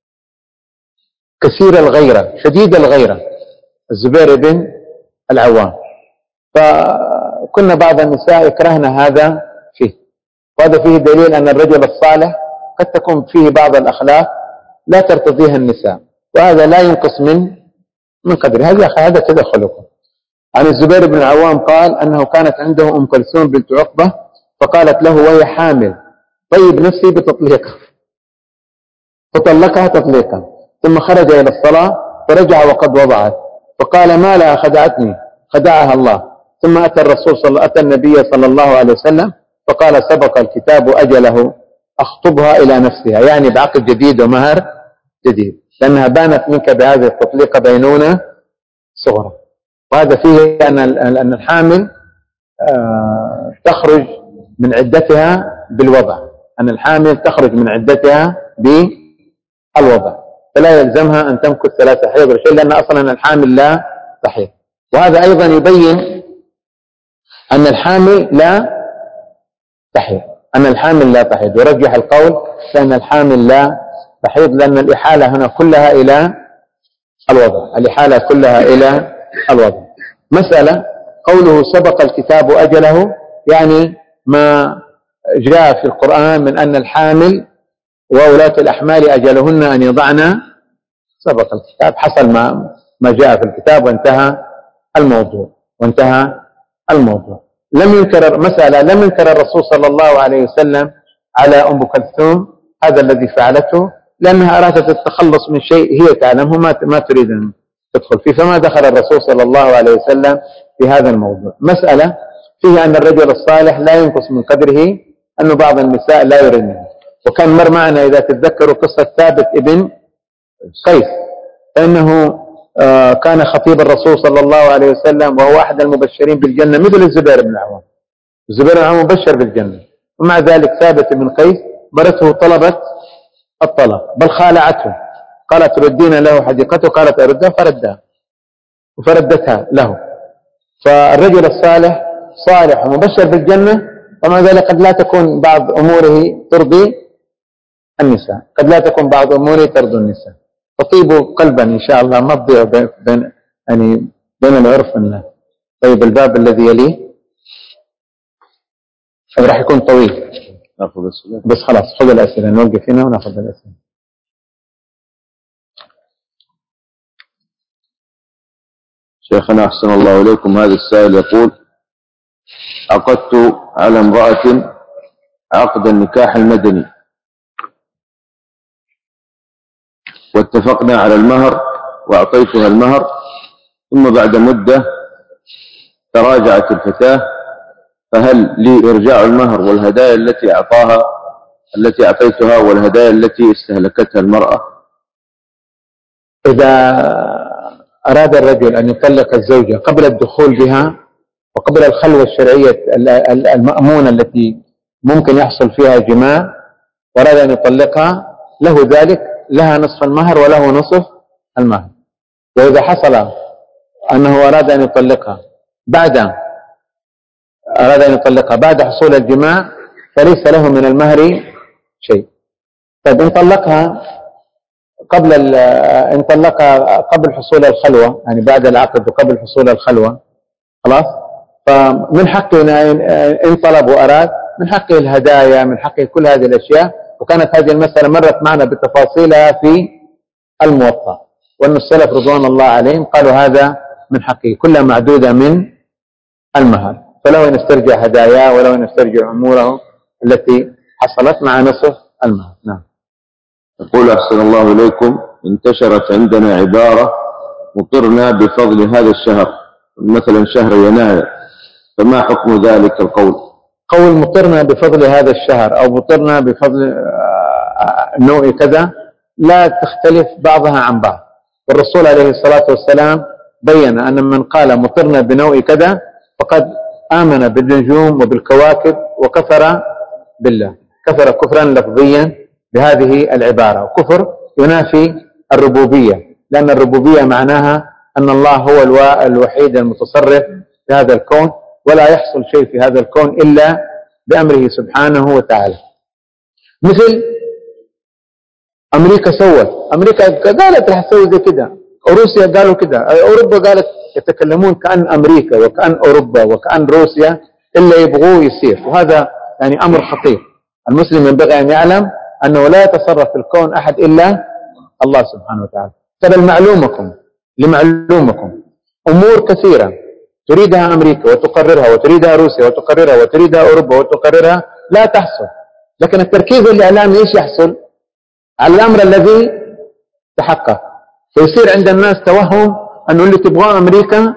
كثير الغيرة، شديد الغيرة، الزبير بن العوام. فكنا بعض النساء يكرهن هذا فيه، وهذا فيه دليل أن الرجل الصالح قد تكون فيه بعض الأخلاق لا ترتضيها النساء، وهذا لا ينقص من من قدر هذا هذا كذا خلقه. عن الزبير بن العوام قال أنه كانت عنده أم كلثوم بنت عقبة فقالت له وهي حامل: طيب نفسي بتطليقها، فطلقها تطليقا، ثم خرج إلى الصلاة فرجع وقد وضعت، فقال ما لها؟ خدعتني خدعها الله. ثم أتى الرسول صلى أتى النبي صلى الله عليه وسلم فقال سبق الكتاب أجله، أخطبها إلى نفسها، يعني بعقد جديد ومهر جديد، لأنها بانت منك بهذه التطليقة بينونة صغرى. وهذا فيه أن أن الحامل تخرج من عدتها بالوضع، أن الحامل تخرج من عدتها بالوضع، فلا يلزمها أن تمكث ثلاثة حيض ولا شيء، لأن أصلا الحامل لا تحيض. وهذا أيضا يبين أن الحامل لا تحيض، أن الحامل لا تحيض، ورجح القول بأن الحامل لا تحيض، لأن الإحالة هنا كلها إلى الوضع، الإحالة كلها إلى الوضع. مسألة قوله سبق الكتاب أجله، يعني ما جاء في القرآن من أن الحامل وولاة الأحمال أجلهن أن يضعن، سبق الكتاب، حصل ما ما جاء في الكتاب وانتهى الموضوع وانتهى الموضوع. لم ينكر مسألة لم ينكر الرسول صلى الله عليه وسلم على أم كلثوم هذا الذي فعلته، لأنها أرادت التخلص من شيء هي تعلمه ما ما تريد أن تدخل فيه، فما دخل الرسول صلى الله عليه وسلم في هذا الموضوع. مسألة فيها أن الرجل الصالح لا ينقص من قدره أن بعض النساء لا يردنه. وكان مر معنا إذا تتذكروا قصة ثابت ابن قيس، فإنه كان خطيب الرسول صلى الله عليه وسلم، وهو أحد المبشرين بالجنة مثل الزبير بن العوام. الزبير بن العوام مبشر بالجنة، ومع ذلك ثابت بن قيس مرته طلبت الطلاق، بل خالعته، قالت ردين له حديقته، قالت أردها فردها وفردتها له. فالرجل الصالح صالح ومبشر بالجنة، ومع ذلك قد لا تكون بعض أموره ترضي النساء، قد لا تكون بعض أموره ترضي النساء. فطيبوا قلبا إن شاء الله، ما تضيعوا بين يعني بين العرف والناس. طيب الباب الذي يليه راح يكون طويل، ناخذ الأسئلة بس خلاص خذ الأسئلة، نوقف هنا وناخذ الأسئلة. شيخنا أحسن الله إليكم، هذا السائل يقول: عقدت على امرأة عقد النكاح المدني، واتفقنا على المهر وأعطيتها المهر، ثم بعد مدة تراجعت الفتاة، فهل لي إرجاع المهر والهدايا التي أعطاها التي أعطيتها والهدايا التي استهلكتها المرأة؟ إذا أراد الرجل أن يطلق الزوجة قبل الدخول بها وقبل الخلوة الشرعية المأمونة التي ممكن يحصل فيها جماع، وأراد أن يطلقها، له ذلك، لها نصف المهر وله نصف المهر. وإذا حصل أنه أراد أن يطلقها بعد أراد أن يطلقها بعد حصول الجماع، فليس له من المهر شيء. طيب إن طلقها قبل إن طلقها قبل حصول الخلوة، يعني بعد العقد وقبل حصول الخلوة، خلاص، فمن حقه إن طلب وأراد، من حقه الهدايا، من حقه كل هذه الأشياء. وكانت هذه المسألة مرت معنا بتفاصيلها في الموطأ، وأن السلف رضوان الله عليهم قالوا هذا من حقه، كلها معدودة من المهر، فلو أن يسترجع هداياه ولو أن يسترجع أموره التي حصلت مع نصف المهر. نعم. يقول: أحسن الله إليكم، انتشرت عندنا عبارة: مطرنا بفضل هذا الشهر، مثلا شهر يناير، فما حكم ذلك القول؟ قول مطرنا بفضل هذا الشهر أو مطرنا بفضل نوع كذا لا تختلف بعضها عن بعض، والرسول عليه الصلاة والسلام بين أن من قال مطرنا بنوع كذا فقد آمن بالنجوم وبالكواكب وكفر بالله، كفر كفرا لفظيا بهذه العبارة، وكفر ينافي الربوبية، لأن الربوبية معناها أن الله هو الوحيد المتصرف في هذا الكون، ولا يحصل شيء في هذا الكون إلا بأمره سبحانه وتعالى. مثل أمريكا سوت، أمريكا قالت رح تسوي زي كده، وروسيا قالوا كده، أوروبا قالت، يتكلمون كأن أمريكا وكأن أوروبا وكأن روسيا إلا يبغوه يصير، وهذا يعني أمر خطير. المسلم ينبغي أن يعلم أنه لا يتصرف في الكون أحد إلا الله سبحانه وتعالى. فبل معلومكم لمعلومكم أمور كثيرة تريدها أمريكا وتقررها، وتريدها روسيا وتقررها، وتريدها أوروبا وتقررها، لا تحصل. لكن التركيز الإعلامي إيش يحصل؟ على الأمر الذي تحقق، فيصير عند الناس توهم أنه اللي تبغاه أمريكا،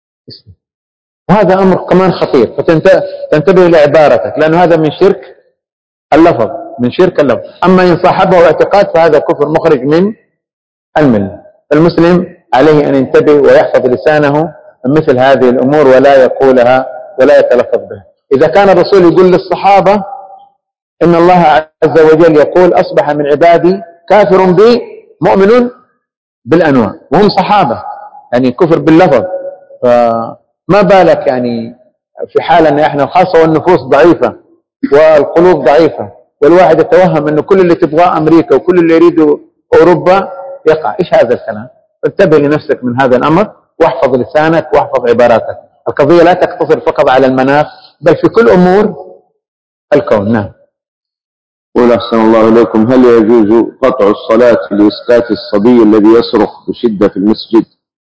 وهذا أمر كمان خطير. فتنتبه لعبارتك، لأنه هذا من شرك اللفظ، من شرك اللفظ. أما إن صاحبه اعتقاد فهذا كفر مخرج من الملة. المسلم عليه أن ينتبه ويحفظ لسانه من مثل هذه الأمور ولا يقولها ولا يتلفظ بها. إذا كان الرسول يقول للصحابة إن الله عز وجل يقول أصبح من عبادي كافر بي مؤمن بالأنواع، وهم صحابة، يعني كفر باللفظ، فما بالك يعني في حال أن إحنا خاصة والنفوس ضعيفة والقلوب ضعيفة والواحد يتوهم أنه كل اللي تبغاه أمريكا وكل اللي يريده أوروبا يقع. إيش هذا الكلام؟ انتبه لنفسك من هذا الأمر واحفظ لسانك واحفظ عباراتك. القضية لا تقتصر فقط على المناخ بل في كل أمور الكون. نعم. قل أحسن الله إليكم، هل يجوز قطع الصلاة لإسكات الصبي الذي يصرخ بشدة في المسجد؟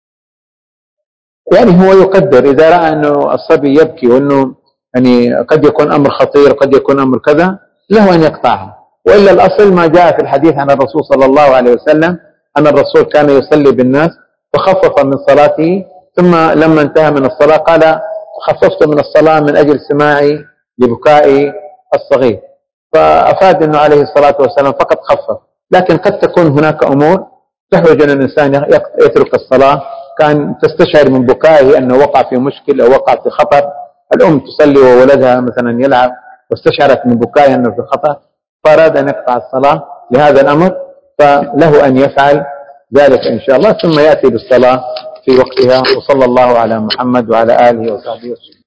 يعني هو يقدر إذا رأى أنه الصبي يبكي وأنه يعني قد يكون أمر خطير قد يكون أمر كذا له أن يقطعها، وإلا الأصل ما جاء في الحديث عن الرسول صلى الله عليه وسلم أن الرسول كان يصلي بالناس فخفف من صلاته، ثم لما انتهى من الصلاة قال خففت من الصلاة من أجل سماعي لبكاء الصغير، فأفاد أنه عليه الصلاة والسلام فقط خفف. لكن قد تكون هناك أمور تحوج أن الإنسان يترك الصلاة، كان تستشعر من بكائه أنه وقع في مشكلة أو وقع في خطر. الأم تصلي وولدها مثلا يلعب واستشعرت من بكائه أنه في خطر فأراد أن يقطع الصلاة لهذا الأمر، فله أن يفعل ذلك إن شاء الله ثم يأتي بالصلاة في وقتها. وصلى الله على محمد وعلى آله وصحبه وسلم.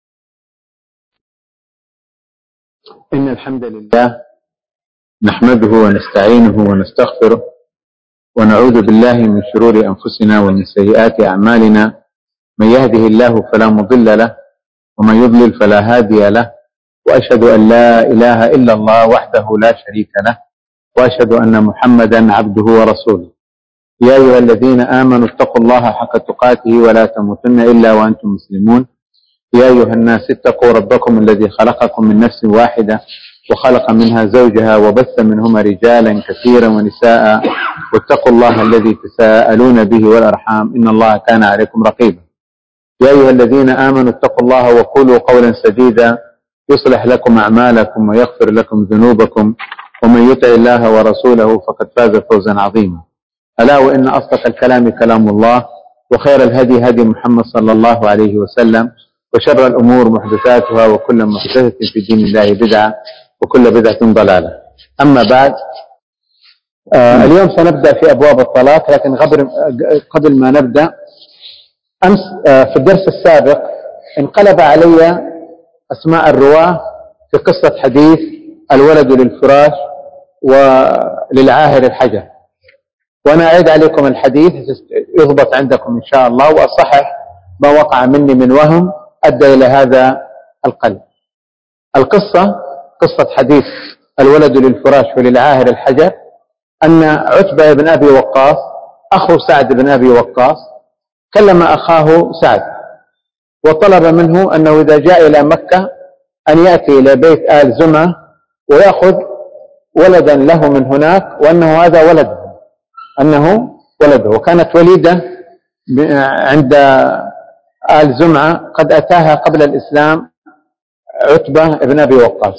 إن الحمد لله نحمده ونستعينه ونستغفره ونعوذ بالله من شرور أنفسنا ومن سيئات أعمالنا، من يهده الله فلا مضل له ومن يضلل فلا هادي له، وأشهد أن لا إله إلا الله وحده لا شريك له، وأشهد أن محمدا عبده ورسوله. يا أيها الذين آمنوا اتقوا الله حق تقاته ولا تموتن إلا وأنتم مسلمون. يا أيها الناس اتقوا ربكم الذي خلقكم من نفس واحدة وخلق منها زوجها وبث منهما رجالا كثيرا ونساء، واتقوا الله الذي تساءلون به والأرحام إن الله كان عليكم رقيبا. يا أيها الذين آمنوا اتقوا الله وقولوا قولا سديدا يصلح لكم أعمالكم ويغفر لكم ذنوبكم، ومن يطع الله ورسوله فقد فاز فوزا عظيما. ألا وإن أصدق الكلام كلام الله، وخير الهدي هدي محمد صلى الله عليه وسلم، وشر الأمور محدثاتها وكل محدثة في دين الله بدعة وكل بدعة ضلالة. أما بعد، آه اليوم سنبدأ في أبواب الطلاق، لكن قبل قبل ما نبدأ، أمس آه في الدرس السابق انقلب علي أسماء الرواة في قصة حديث الولد للفراش وللعاهر الحجر، وأنا أعيد عليكم الحديث يضبط عندكم إن شاء الله وأصحح ما وقع مني من وهم أدى إلى هذا القلب. القصة قصة حديث الولد للفراش وللعاهر الحجر أن عتبة بن أبي وقاص أخو سعد بن أبي وقاص كلم أخاه سعد وطلب منه أنه إذا جاء إلى مكة أن يأتي إلى بيت آل زمعة ويأخذ ولدا له من هناك، وأنه هذا ولده أنه ولده وكانت وليدة عند آل زمعة قد أتاها قبل الإسلام عتبة بن أبي وقاص.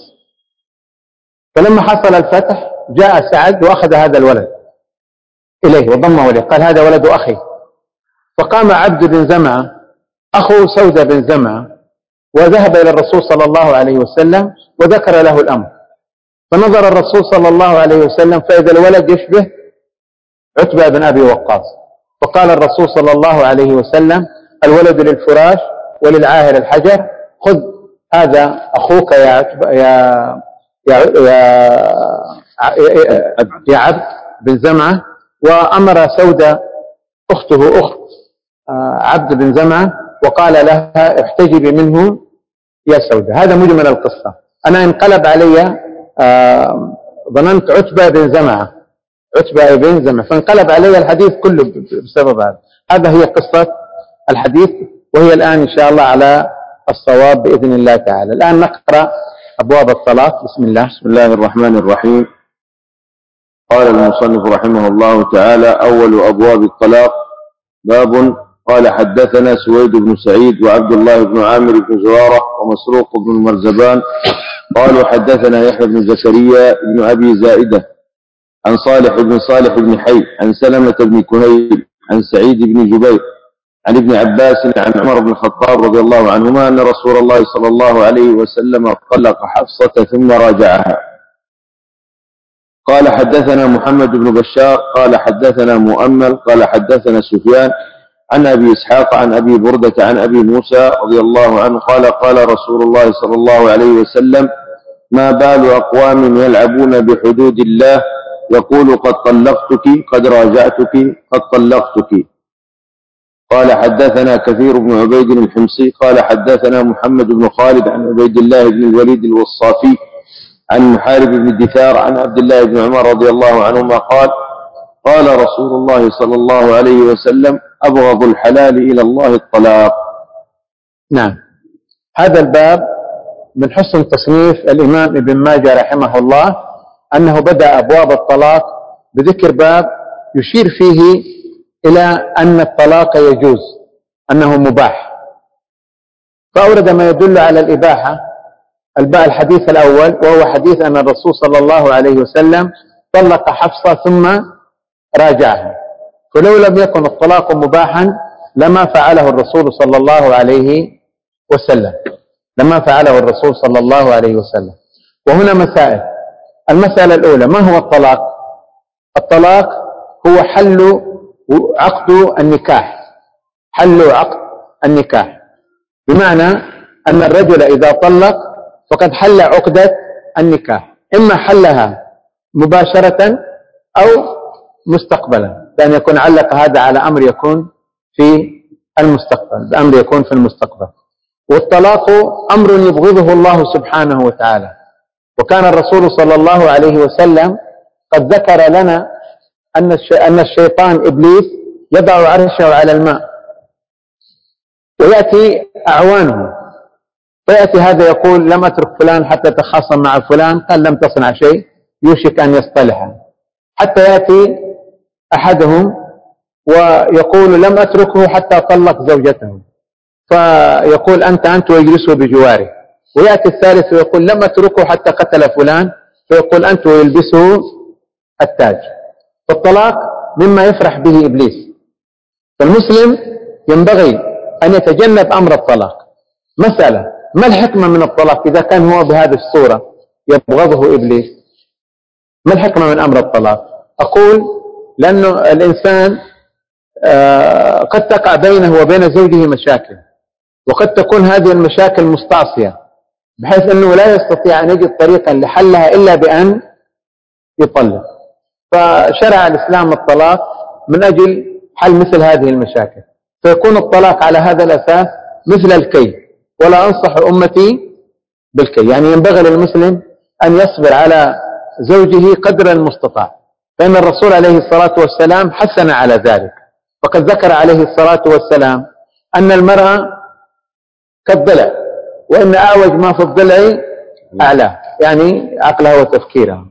فلما حصل الفتح جاء سعد وأخذ هذا الولد إليه وضمه إليه، قال هذا ولد أخي. فقام عبد بن زمعة أخو سودة بن زمعة وذهب إلى الرسول صلى الله عليه وسلم وذكر له الأمر، فنظر الرسول صلى الله عليه وسلم فإذا الولد يشبه عتبة بن أبي وقاص، فقال الرسول صلى الله عليه وسلم الولد للفراش وللعاهر الحجر، خذ هذا أخوك يا عتبة يا يا يا, يا عبد بن زمعة. وأمر سودة أخته أخت عبد بن زمعة وقال لها احتجبي منه يا سودة. هذا مجمل القصة. أنا انقلب علي ظننت عتبة بن زمعة عتبة بن زمعة فانقلب علي الحديث كله بسبب هذا. هذا هي قصة الحديث، وهي الآن إن شاء الله على الصواب بإذن الله تعالى. الآن نقرأ أبواب الطلاق. بسم الله. بسم الله الرحمن الرحيم. قال المصنف رحمه الله تعالى: أول أبواب الطلاق. باب. قال حدثنا سويد بن سعيد وعبد الله بن عامر بن زرارة ومسروق بن مرزبان قالوا حدثنا يحيى بن زكريا بن أبي زائدة عن صالح بن صالح بن حي عن سلمة بن كهيل عن سعيد بن جبير عن ابن عباس عن عمر بن الخطاب رضي الله عنهما أن رسول الله صلى الله عليه وسلم طلق حفصة ثم راجعها. قال حدثنا محمد بن بشار قال حدثنا مؤمل قال حدثنا سفيان عن أبي إسحاق عن أبي بردة عن أبي موسى رضي الله عنه قال قال رسول الله صلى الله عليه وسلم ما بال أقوام يلعبون بحدود الله يقول قد طلقتك قد راجعتك قد طلقتك. قال حدثنا كثير بن عبيد الحمصي قال حدثنا محمد بن خالد عن عبيد الله بن الوليد الوصافي عن محارب بن الدثار عن عبد الله بن عمر رضي الله عنهما قال قال رسول الله صلى الله عليه وسلم أبغض الحلال إلى الله الطلاق. نعم، هذا الباب من حسن تصنيف الإمام ابن ماجه رحمه الله أنه بدأ أبواب الطلاق بذكر باب يشير فيه إلى أن الطلاق يجوز، أنه مباح، فأورد ما يدل على الإباحة. الحديث الأول وهو حديث أن الرسول صلى الله عليه وسلم طلق حفصة ثم راجعها، فلو لم يكن الطلاق مباحا لما فعله الرسول صلى الله عليه وسلم لما فعله الرسول صلى الله عليه وسلم. وهنا مسائل. المسألة الأولى: ما هو الطلاق؟ الطلاق هو حل عقد النكاح حل عقد النكاح بمعنى أن الرجل إذا طلق فقد حل عقدة النكاح، إما حلها مباشرة أو مستقبلا، لأن يكون علق هذا على أمر يكون في المستقبل بأمر يكون في المستقبل. والطلاق أمر يبغضه الله سبحانه وتعالى، وكان الرسول صلى الله عليه وسلم قد ذكر لنا أن الشيطان إبليس يضع عرشه على الماء ويأتي أعوانه، فيأتي هذا يقول لم أترك فلان حتى تخاصم مع فلان، قال لم تصنع شيء يوشك أن يصطلح، حتى يأتي أحدهم ويقول لم أتركه حتى طلق زوجته، فيقول أنت أنت ويجلسه بجواره، ويأتي الثالث ويقول لم أتركه حتى قتل فلان، فيقول أنت ويلبسه التاج. فالطلاق مما يفرح به إبليس، فالمسلم ينبغي أن يتجنب أمر الطلاق. مسألة: ما الحكمة من الطلاق إذا كان هو بهذه الصورة يبغضه إبليس؟ ما الحكمة من أمر الطلاق؟ أقول لأنه الإنسان قد تقع بينه وبين زوجه مشاكل، وقد تكون هذه المشاكل مستعصية بحيث أنه لا يستطيع أن يجد طريقا لحلها إلا بأن يطلق، فشرع الإسلام الطلاق من أجل حل مثل هذه المشاكل، فيكون الطلاق على هذا الأساس مثل الكي، ولا أنصح أمتي بالكي. يعني ينبغي للمسلم أن يصبر على زوجه قدر المستطاع، فإن الرسول عليه الصلاة والسلام حث على ذلك، فقد ذكر عليه الصلاة والسلام أن المرأة كالضلع، وإن أعوج ما في الضلع أعلاه، يعني عقلها وتفكيرها.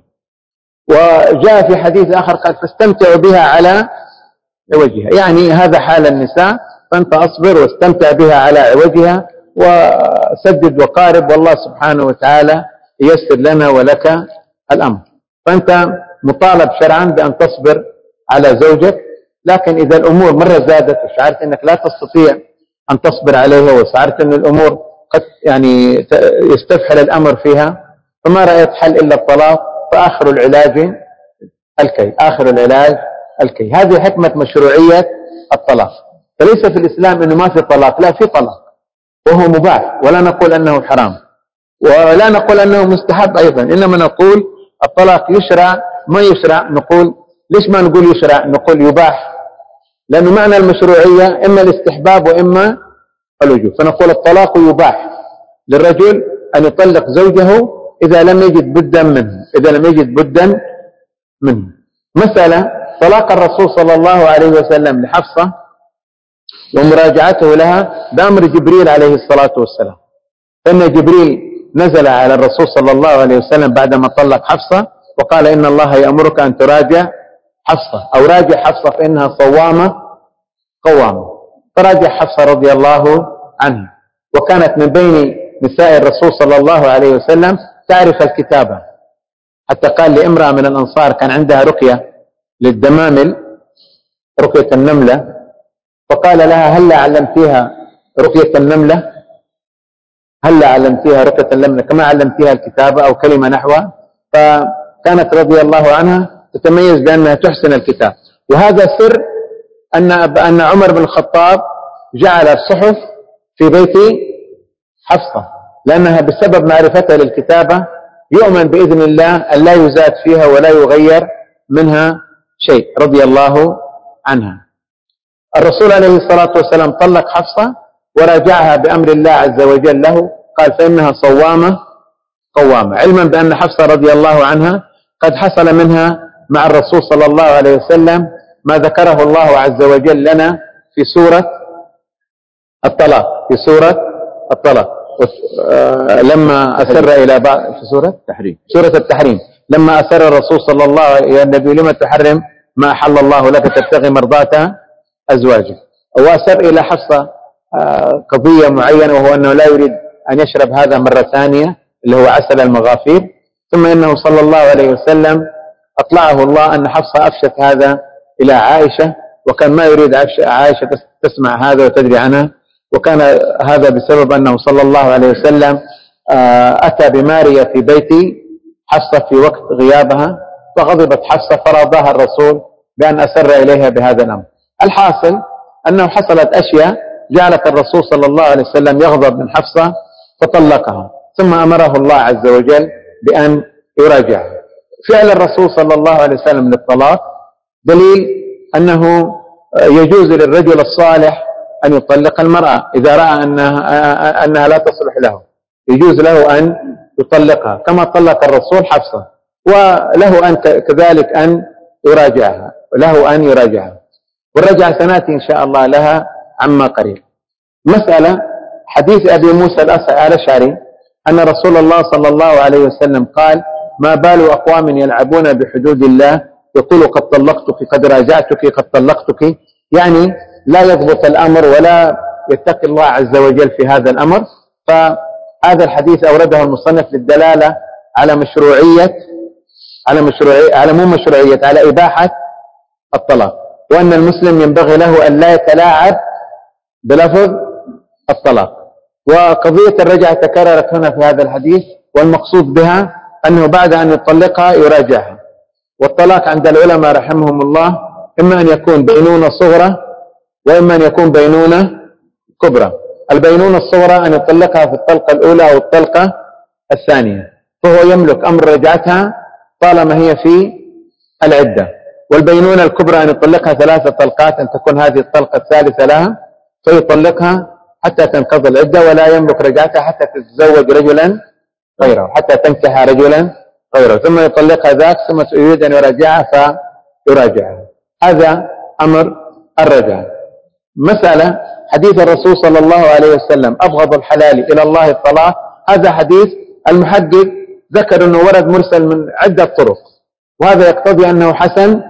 وجاء في حديث آخر قال فاستمتعوا بها على عوجها، يعني هذا حال النساء، فأنت أصبر واستمتع بها على عوجها وسدد وقارب، والله سبحانه وتعالى ييسر لنا ولك الأمر. فأنت مطالب شرعا بأن تصبر على زوجك، لكن إذا الأمور مرة زادت وشعرت أنك لا تستطيع أن تصبر عليها، وشعرت أن الأمور قد يعني يستفحل الأمر فيها، فما رأيت حل إلا الطلاق، فآخر العلاج الكي آخر العلاج الكي هذه حكمة مشروعية الطلاق. فليس في الإسلام أنه ما في طلاق، لا، في طلاق وهو مباح، ولا نقول أنه حرام، ولا نقول أنه مستحب أيضا، إنما نقول الطلاق يشرع ما يشرع. نقول ليش ما نقول يشرع؟ نقول يباح، لأنه معنى المشروعية إما الاستحباب وإما الوجوب، فنقول الطلاق يباح للرجل أن يطلق زوجه إذا لم يجد بدا منه إذا لم يجد بدا منه. مسألة: طلاق الرسول صلى الله عليه وسلم لحفصة ومراجعته لها بأمر جبريل عليه الصلاة والسلام، فإن جبريل نزل على الرسول صلى الله عليه وسلم بعدما طلق حفصة وقال إن الله يأمرك أن تراجع حفصة، أو راجع حفصة فإنها صوامة قوامة، فراجع حفصة رضي الله عنها، وكانت من بين نساء الرسول صلى الله عليه وسلم تعرف الكتابة، حتى قال لامرأة من الأنصار كان عندها رقية للدمامل، رقية النملة، فقال لها: هل علمتيها رقية النملة؟ هل علمتيها رقية النملة كما علمتيها الكتابة أو كلمة نحوها؟ فكانت رضي الله عنها تتميز بأنها تحسن الكتاب. وهذا سر أن أن عمر بن الخطاب جعل الصحف في بيت حفصة، لأنها بسبب معرفتها للكتابة يؤمن بإذن الله أن لا يزاد فيها ولا يغير منها شيء رضي الله عنها. الرسول عليه الصلاة والسلام طلق حفصة وراجعها بأمر الله عز وجل له، قال: فإنها صوامة قوامة، علما بأن حفصة رضي الله عنها قد حصل منها مع الرسول صلى الله عليه وسلم ما ذكره الله عز وجل لنا في سورة الطلاق في سورة الطلاق لما أسر إلى بعض في سورة التحريم سورة التحريم لما أسر الرسول صلى الله عليه وسلم: يا النبي لما تحرم ما أحل الله لك تبتغي مرضات أزواجك. وأسر إلى حفصة قضية معينة، وهو أنه لا يريد أن يشرب هذا مرة ثانية اللي هو عسل المغافير. ثم إنه صلى الله عليه وسلم أطلعه الله أن حفصة أفشت هذا إلى عائشة، وكان ما يريد عائشة تسمع هذا وتدري عنه، وكان هذا بسبب أنه صلى الله عليه وسلم أتى بمارية في بيت حفصة في وقت غيابها، فغضبت حفصة فرضاها الرسول بأن أسر إليها بهذا الأمر. الحاصل أنه حصلت أشياء جعلت الرسول صلى الله عليه وسلم يغضب من حفصة فطلقها، ثم أمره الله عز وجل بأن يراجعها. فعل الرسول صلى الله عليه وسلم للطلاق دليل أنه يجوز للرجل الصالح أن يطلق المرأة إذا رأى أنها, أنها لا تصلح له، يجوز له أن يطلقها كما طلق الرسول حفصة، وله أن كذلك أن يراجعها له أن يراجعها والرجعة سنأتي إن شاء الله لها عما قريب. مسألة حديث أبي موسى الأشعري أن رسول الله صلى الله عليه وسلم قال: ما بال أقوام يلعبون بحدود الله يقول قد طلقتك قد راجعتك قد طلقتك، يعني لا يضبط الأمر ولا يتقي الله عز وجل في هذا الأمر. فهذا الحديث أورده المصنف للدلالة على مشروعية على مشروعية على مو مشروعية على إباحة الطلاق، وأن المسلم ينبغي له أن لا يتلاعب بلفظ الطلاق. وقضية الرجعة تكررت هنا في هذا الحديث، والمقصود بها أنه بعد أن يطلقها يراجعها. والطلاق عند العلماء رحمهم الله إما أن يكون بينونة صغرى وإما أن يكون بينونة كبرى. البينونة الصغرى أن يطلقها في الطلقة الأولى أو الطلقة الثانية، فهو يملك أمر رجعتها طالما هي في العدة. والبينونة الكبرى أن يطلقها ثلاثة طلقات، أن تكون هذه الطلقة الثالثة لها فيطلقها حتى تنقضي العدة، ولا يملك رجعتها حتى تتزوج رجلا غيره، حتى تنكح رجلا غيره، ثم يطلقها ذاك ثم يريد أن يراجعها فيراجعها. هذا أمر الرجعة. مسألة حديث الرسول صلى الله عليه وسلم: أبغض الحلال إلى الله الطلاق. هذا حديث المحقق ذكر أنه ورد مرسل من عدة طرق، وهذا يقتضي أنه حسن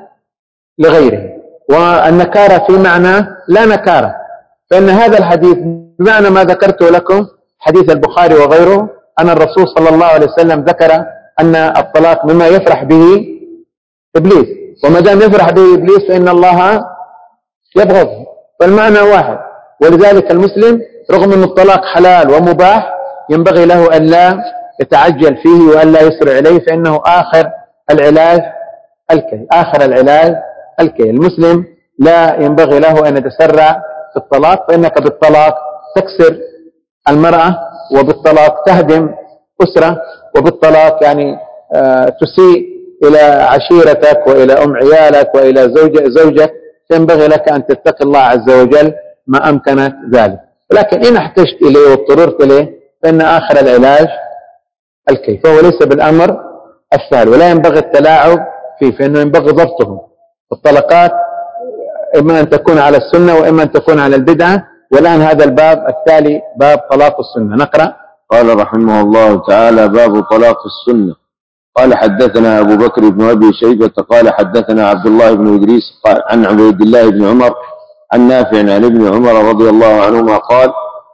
لغيره، والنكارة في معنى لا نكارة، فإن هذا الحديث بمعنى ما ذكرته لكم حديث البخاري وغيره أن الرسول صلى الله عليه وسلم ذكر أن الطلاق مما يفرح به إبليس، وما دام يفرح به إبليس فإن الله يبغضه، فالمعنى واحد. ولذلك المسلم رغم أن الطلاق حلال ومباح ينبغي له أن لا يتعجل فيه وأن لا يسرع إليه، فإنه آخر العلاج الكي آخر العلاج الكي المسلم لا ينبغي له أن يتسرع في الطلاق، فإنك بالطلاق تكسر المرأة، وبالطلاق تهدم أسرة، وبالطلاق يعني آه تسيء إلى عشيرتك وإلى أم عيالك وإلى زوج زوجك. ينبغي لك أن تتقي الله عز وجل ما أمكنك ذلك، ولكن إن احتجت إليه واضطررت إليه فإن آخر العلاج الكي، فهو ليس بالأمر السهل ولا ينبغي التلاعب فيه، فإنه ينبغي ضبطه. الطلقات إما أن تكون على السنة وإما أن تكون على البدعة. والآن هذا الباب التالي باب طلاق السنة، نقرأ. قال رحمه الله تعالى: باب طلاق السنة. قال حدثنا أبو بكر بن أبي شيبة قال حدثنا عبد الله بن إدريس قال عن عبيد الله بن عمر عن نافع عن ابن عمر رضي الله عنهما قال: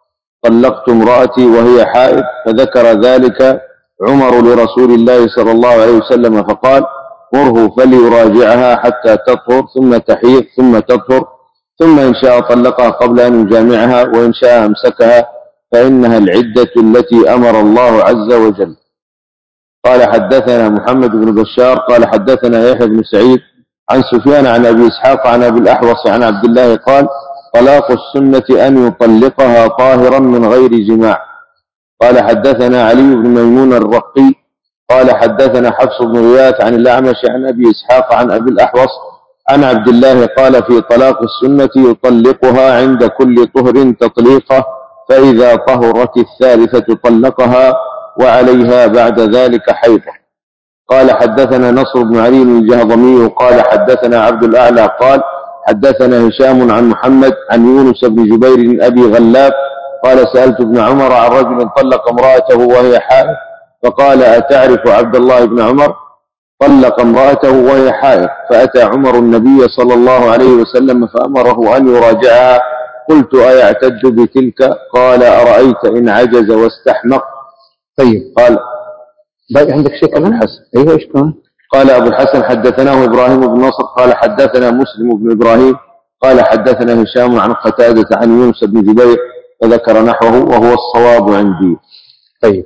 طلقت امرأتي وهي حائض، فذكر ذلك عمر لرسول الله صلى الله عليه وسلم فقال: مره فليراجعها حتى تطهر ثم تحيض ثم تطهر ثم إن شاء طلقها قبل أن يجامعها وإن شاء أمسكها فإنها العدة التي أمر الله عز وجل. قال حدثنا محمد بن بشار قال حدثنا يحيى بن سعيد عن سفيان عن أبي إسحاق عن أبي الأحوص عن عبد الله قال طلاق السنة أن يطلقها طاهرا من غير جماع. قال حدثنا علي بن ميمون الرقي قال حدثنا حفص بن غياث عن الأعمش عن أبي إسحاق عن أبي الأحوص عن عبد الله قال في طلاق السنة يطلقها عند كل طهر تطليقه فإذا طهرت الثالثة طلقها وعليها بعد ذلك حيضة. قال حدثنا نصر بن علي الجهضمي قال حدثنا عبد الأعلى قال حدثنا هشام عن محمد عن يونس بن جبير أبي غلاب قال سألت ابن عمر عن رجل طلق امرأته وهي حائض فقال أتعرف عبد الله بن عمر طلق امرأته وهي حائض فأتى عمر النبي صلى الله عليه وسلم فأمره أن يراجعها قلت أيعتد بتلك قال أرأيت إن عجز واستحمق. طيب قال باقي عندك شيء كمان حسن؟ أيوه إيش كمان؟ قال أبو الحسن حدثناه إبراهيم بن نصر قال حدثنا مسلم بن إبراهيم قال حدثنا هشام عن قتادة عن يونس بن جبير فذكر نحوه وهو الصواب عندي. طيب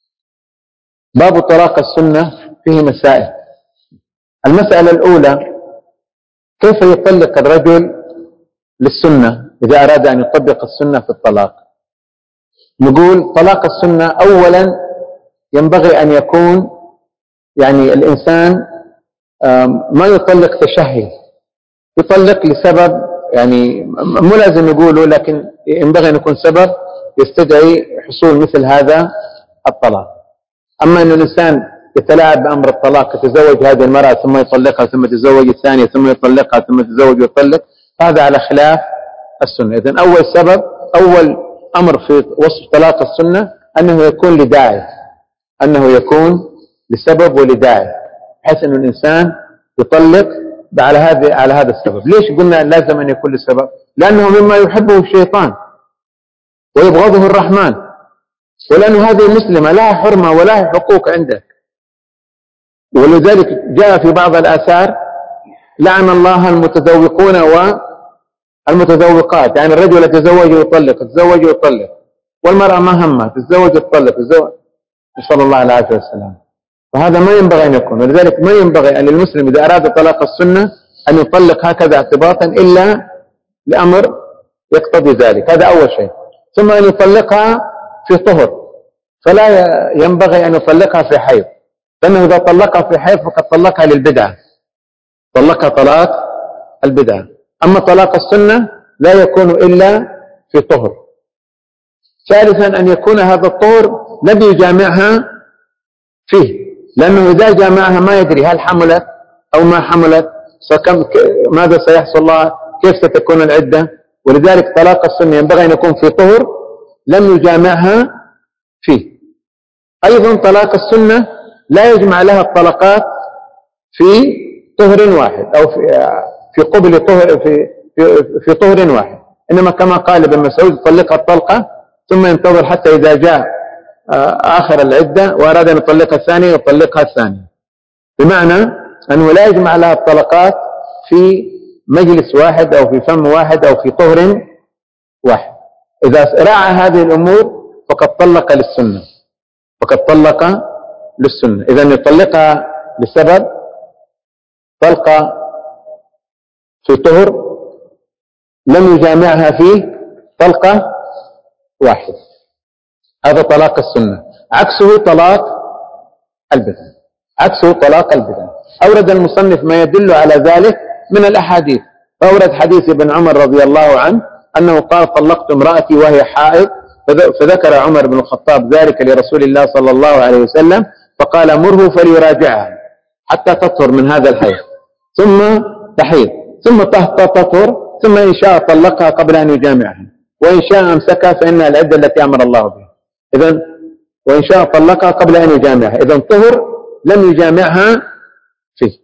باب طلاق السنة فيه مسائل. المسألة الأولى كيف يطلق الرجل للسنة إذا أراد أن يطبق السنة في الطلاق. نقول طلاق السنة أولا ينبغي أن يكون يعني الإنسان ما يطلق تشهي، يطلق لسبب يعني مو لازم يقوله لكن ينبغي أن يكون سبب يستدعي حصول مثل هذا الطلاق. أما أن الإنسان يتلاعب بأمر الطلاق، يتزوج هذه المرأة ثم يطلقها ثم يتزوج الثانية ثم يطلقها ثم يتزوج ويطلق، هذا على خلاف السنة. إذن أول سبب أول أمر في وصف طلاق السنة أنه يكون لداعي، أنه يكون لسبب ولداعي، بحيث أن الإنسان يطلق على هذا على هذا السبب. ليش قلنا لازم أن يكون لسبب؟ لأنه مما يحبه الشيطان ويبغضه الرحمن، ولأن هذه المسلمة لها حرمة ولها حقوق عندك. ولذلك جاء في بعض الآثار لعن الله المتذوقون والمتذوقات، يعني الرجل يتزوج ويطلق يتزوج ويطلق، والمرأة ما همها تتزوج وتطلق تتزوج، نسأل الله العافية والسلام. فهذا ما ينبغي أن يكون. ولذلك ما ينبغي أن للمسلم إذا أراد طلاق السنة أن يطلق هكذا اعتباطا إلا لأمر يقتضي ذلك، هذا أول شيء. ثم أن يطلقها في طهر، فلا ينبغي أن يطلقها في حيض، لأنه إذا طلقها في حيض فقد طلقها للبدعة، طلقها طلاق البدعة. أما طلاق السنة لا يكون إلا في طهر. ثالثا أن يكون هذا الطهر لم يجامعها فيه، لأنه إذا جامعها ما يدري هل حملت أو ما حملت، فكم ماذا سيحصل لها، كيف ستكون العدة. ولذلك طلاق السنة ينبغي أن يكون في طهر لم يجامعها فيه. أيضا طلاق السنة لا يجمع لها الطلقات في طهر واحد أو في في قبل طهر في في, في طهر واحد، إنما كما قال ابن مسعود يطلقها الطلقة ثم ينتظر حتى إذا جاء آخر العدة وأراد أن يطلقها الثانية يطلقها الثانية، بمعنى أنه لا يجمع لها الطلقات في مجلس واحد أو في فم واحد أو في طهر واحد. إذا راعى هذه الأمور فقد طلق للسنة، فقد طلق للسنة. إذن يطلقها لسبب، طلقة في طهر لم يجامعها فيه، طلقة واحد، هذا طلاق السنة. عكسه طلاق البدع، عكسه طلاق البدع. أورد المصنف ما يدل على ذلك من الأحاديث، فأورد حديث ابن عمر رضي الله عنه أنه قال طلقت امرأتي وهي حائض، فذكر عمر بن الخطاب ذلك لرسول الله صلى الله عليه وسلم فقال مره فليراجعها حتى تطهر من هذا الحيض ثم تحيض ثم تطهر ثم إن شاء طلقها قبل أن يجامعها وإن شاء أمسكها فإنها العدة التي أمر الله بها. إذن وإن شاء طلقها قبل أن يجامعها، إذن طهر لم يجامعها فيه.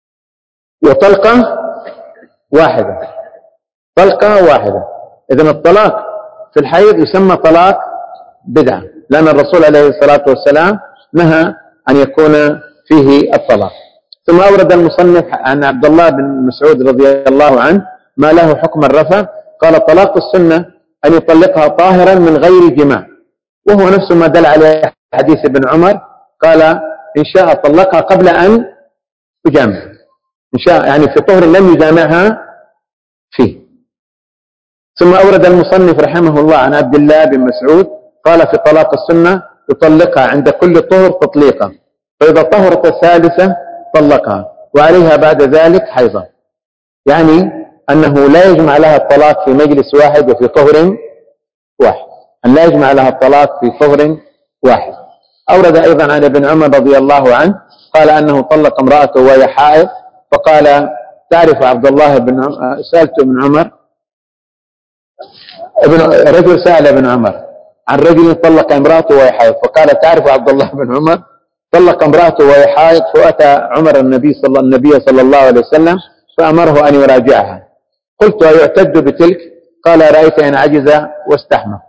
وطلقة واحدة، طلقة واحدة. إذن الطلاق في الحيض يسمى طلاق بدعة، لأن الرسول عليه الصلاة والسلام نهى أن يكون فيه الطلاق. ثم أورد المصنف عن عبد الله بن مسعود رضي الله عنه ما له حكم الرفع. قال طلاق السنة أن يطلقها طاهرا من غير جماع، وهو نفس ما دل عليه حديث ابن عمر، قال إن شاء طلقها قبل أن يجامع، إن شاء يعني في طهر لم يجامعها فيه. ثم أورد المصنف رحمه الله عن عبد الله بن مسعود قال في طلاق السنة يطلقها عند كل طهر تطليقا، فإذا طهرت الثالثة طلقها وعليها بعد ذلك حيضا، يعني أنه لا يجمع لها الطلاق في مجلس واحد وفي طهر واحد، أن لا يجمع لها الطلاق في طهر واحد. أورد أيضا عن ابن عمر رضي الله عنه قال أنه طلق امرأته وهي حائض، فقال تعرف عبد الله بن عمر، سألت ابن عمر، ابن رجل سأل ابن عمر عن رجل طلق امرأته وهي حائض، فقال تعرف عبد الله بن عمر طلق امرأته وهي حائض، فأتى عمر النبي صلى النبي صلى الله عليه وسلم فأمره أن يراجعها. قلت أيعتد بتلك؟ قال رأيت إن عجز واستحمق.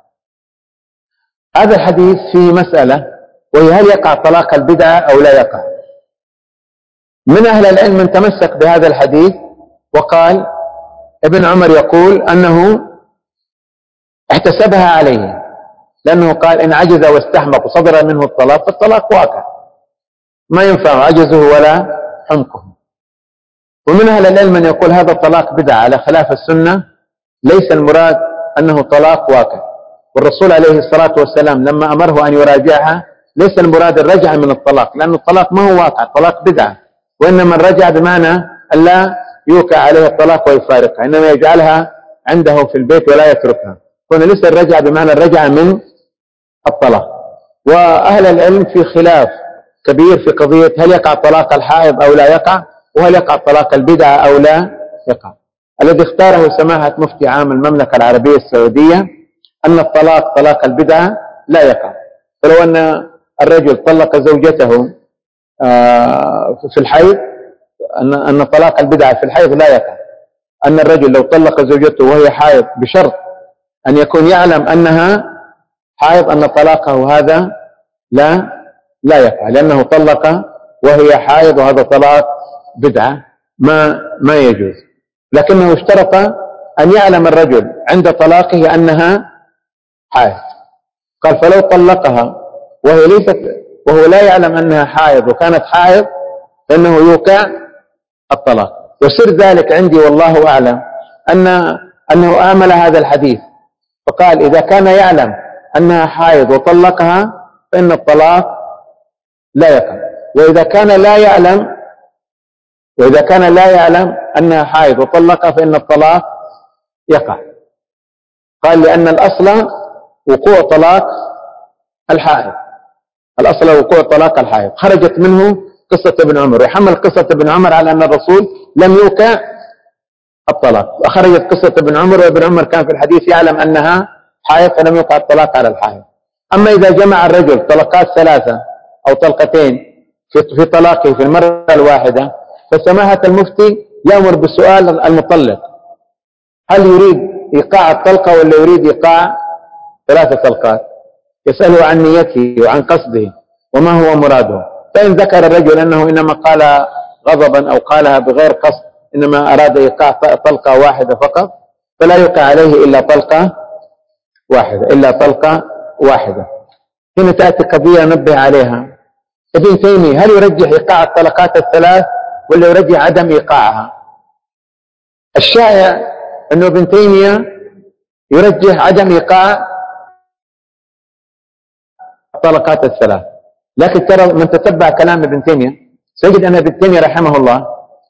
هذا الحديث فيه مسألة، وهي هل يقع طلاق البدعة أو لا يقع؟ من أهل العلم من تمسك بهذا الحديث وقال ابن عمر يقول أنه احتسبها عليه، لأنه قال إن عجز واستحمق وصدر منه الطلاق فالطلاق واقع، ما ينفع عجزه ولا حمقه. ومن أهل العلم من يقول هذا الطلاق بدعة على خلاف السنة، ليس المراد أنه طلاق واقع، والرسول عليه الصلاة والسلام لما أمره أن يراجعها ليس المراد الرجعة من الطلاق، لأن الطلاق ما هو واقع، الطلاق بدعة، وإنما الرجعة بمعنى أن لا يوقع عليه الطلاق ويفارقها، إنما يجعلها عنده في البيت ولا يتركها، هنا ليس الرجعة بمعنى الرجعة من الطلاق. وأهل العلم في خلاف كبير في قضية هل يقع طلاق الحائض أو لا يقع، وهل يقع طلاق البدعة أو لا يقع. الذي اختاره سماحة مفتي عام المملكة العربية السعودية أن الطلاق طلاق البدعة لا يقع، فلو أن الرجل طلق زوجته في الحيض أن أن طلاق البدعة في الحيض لا يقع، أن الرجل لو طلق زوجته وهي حائض بشرط أن يكون يعلم أنها حائض أن طلاقه هذا لا لا يقع، لأنه طلق وهي حائض، وهذا طلاق بدعة ما ما يجوز. لكنه اشترط أن يعلم الرجل عند طلاقه أنها حائض، قال فلو طلقها وهي ليست وهو لا يعلم أنها حائض وكانت حائض فإنه يوقع الطلاق. وسر ذلك عندي والله أعلم أن أنه آمل هذا الحديث فقال إذا كان يعلم أنها حائض وطلقها فإن الطلاق لا يقع، وإذا كان لا يعلم وإذا كان لا يعلم أنها حائض وطلقها فإن الطلاق يقع. قال لأن الأصل وقوع طلاق الحائض، الأصل وقوع طلاق الحائض، خرجت منه قصة ابن عمر، ويحمل قصة ابن عمر على أن الرسول لم يوقع الطلاق، وخرجت قصة ابن عمر، وابن عمر كان في الحديث يعلم أنها حائض فلم يوقع الطلاق على الحائض. أما إذا جمع الرجل طلقات ثلاثة أو طلقتين في طلاقه في المرة الواحدة، فسماحة المفتي يأمر بسؤال المطلق هل يريد إيقاع الطلقة ولا يريد إيقاع ثلاثة طلقات، يسأله عن نيته وعن قصده وما هو مراده. فإن ذكر الرجل أنه إنما قال غضبا أو قالها بغير قصد، إنما أراد إيقاع طلقة واحدة فقط، فلا يوقع عليه إلا طلقة واحدة إلا طلقة واحدة. هنا تأتي قضية نبه عليها. ابن تيمية هل يرجح إيقاع الطلقات الثلاث ولا يرجح عدم إيقاعها؟ الشائع أنه ابن تيمية يرجح عدم إيقاع الطلقات الثلاث، لكن ترى من تتبع كلام ابن تيمية سيجد أن ابن تيمية رحمه الله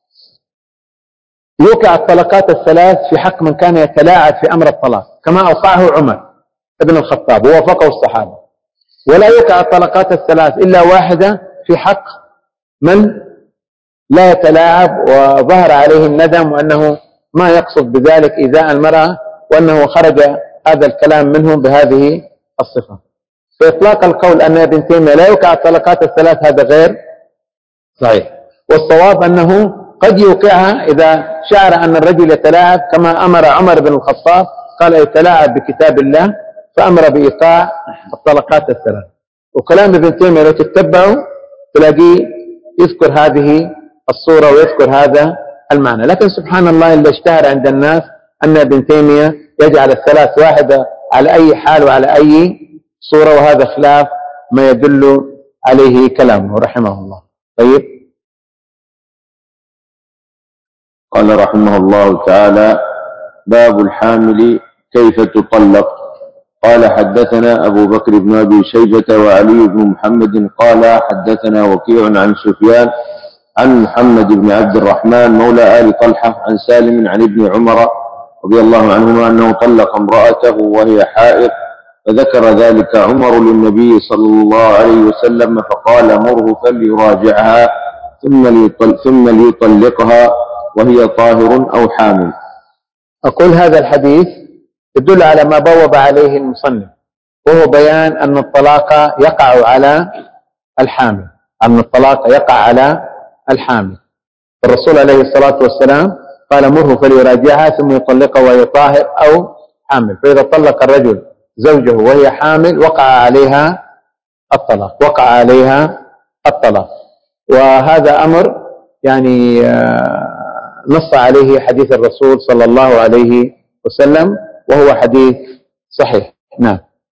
يوقع الطلقات الثلاث في حق من كان يتلاعب في أمر الطلاق كما أوقعه عمر ابن الخطاب ووافقه الصحابة، ولا يوقع الطلقات الثلاث إلا واحدة في حق من لا يتلاعب وظهر عليه الندم وأنه ما يقصد بذلك إيذاء المرأة، وأنه خرج هذا الكلام منهم بهذه الصفة. فإطلاق القول أن ابن تيمية لا يوقع الطلقات الثلاث هذا غير صحيح، والصواب أنه قد يوقعها إذا شعر أن الرجل يتلاعب كما أمر عمر بن الخطاب، قال يتلاعب بكتاب الله فأمر بإيقاع الطلقات الثلاث. وكلام ابن تيمية لو تتبعه تلاقيه يذكر هذه الصورة ويذكر هذا المعنى. لكن سبحان الله اللي اشتهر عند الناس أن ابن تيمية يجعل الثلاث واحدة على أي حال وعلى أي صورة، وهذا خلاف ما يدل عليه كلامه رحمه الله. طيب. قال رحمه الله تعالى: باب الحامل كيف تطلق. قال حدثنا أبو بكر بن أبي شيبة وعلي بن محمد قال حدثنا وكيع عن سفيان عن محمد بن عبد الرحمن مولى آل طلحة عن سالم عن ابن عمر رضي الله عنهما أنه طلق امرأته وهي حائض، فذكر ذلك عمر للنبي صلى الله عليه وسلم فقال: مره فليراجعها ثم ليطلقها وهي طاهر أو حامل. أقول هذا الحديث يدل على ما بوب عليه المصنف، وهو بيان أن الطلاق يقع على الحامل، أن الطلاق يقع على الحامل. الرسول عليه الصلاة والسلام قال: مره فليراجعها ثم يطلقها وهي طاهر أو حامل. فإذا طلق الرجل زوجه وهي حامل وقع عليها الطلاق، وقع عليها الطلاق. وهذا أمر يعني نص عليه حديث الرسول صلى الله عليه وسلم، وهو حديث صحيح. نعم.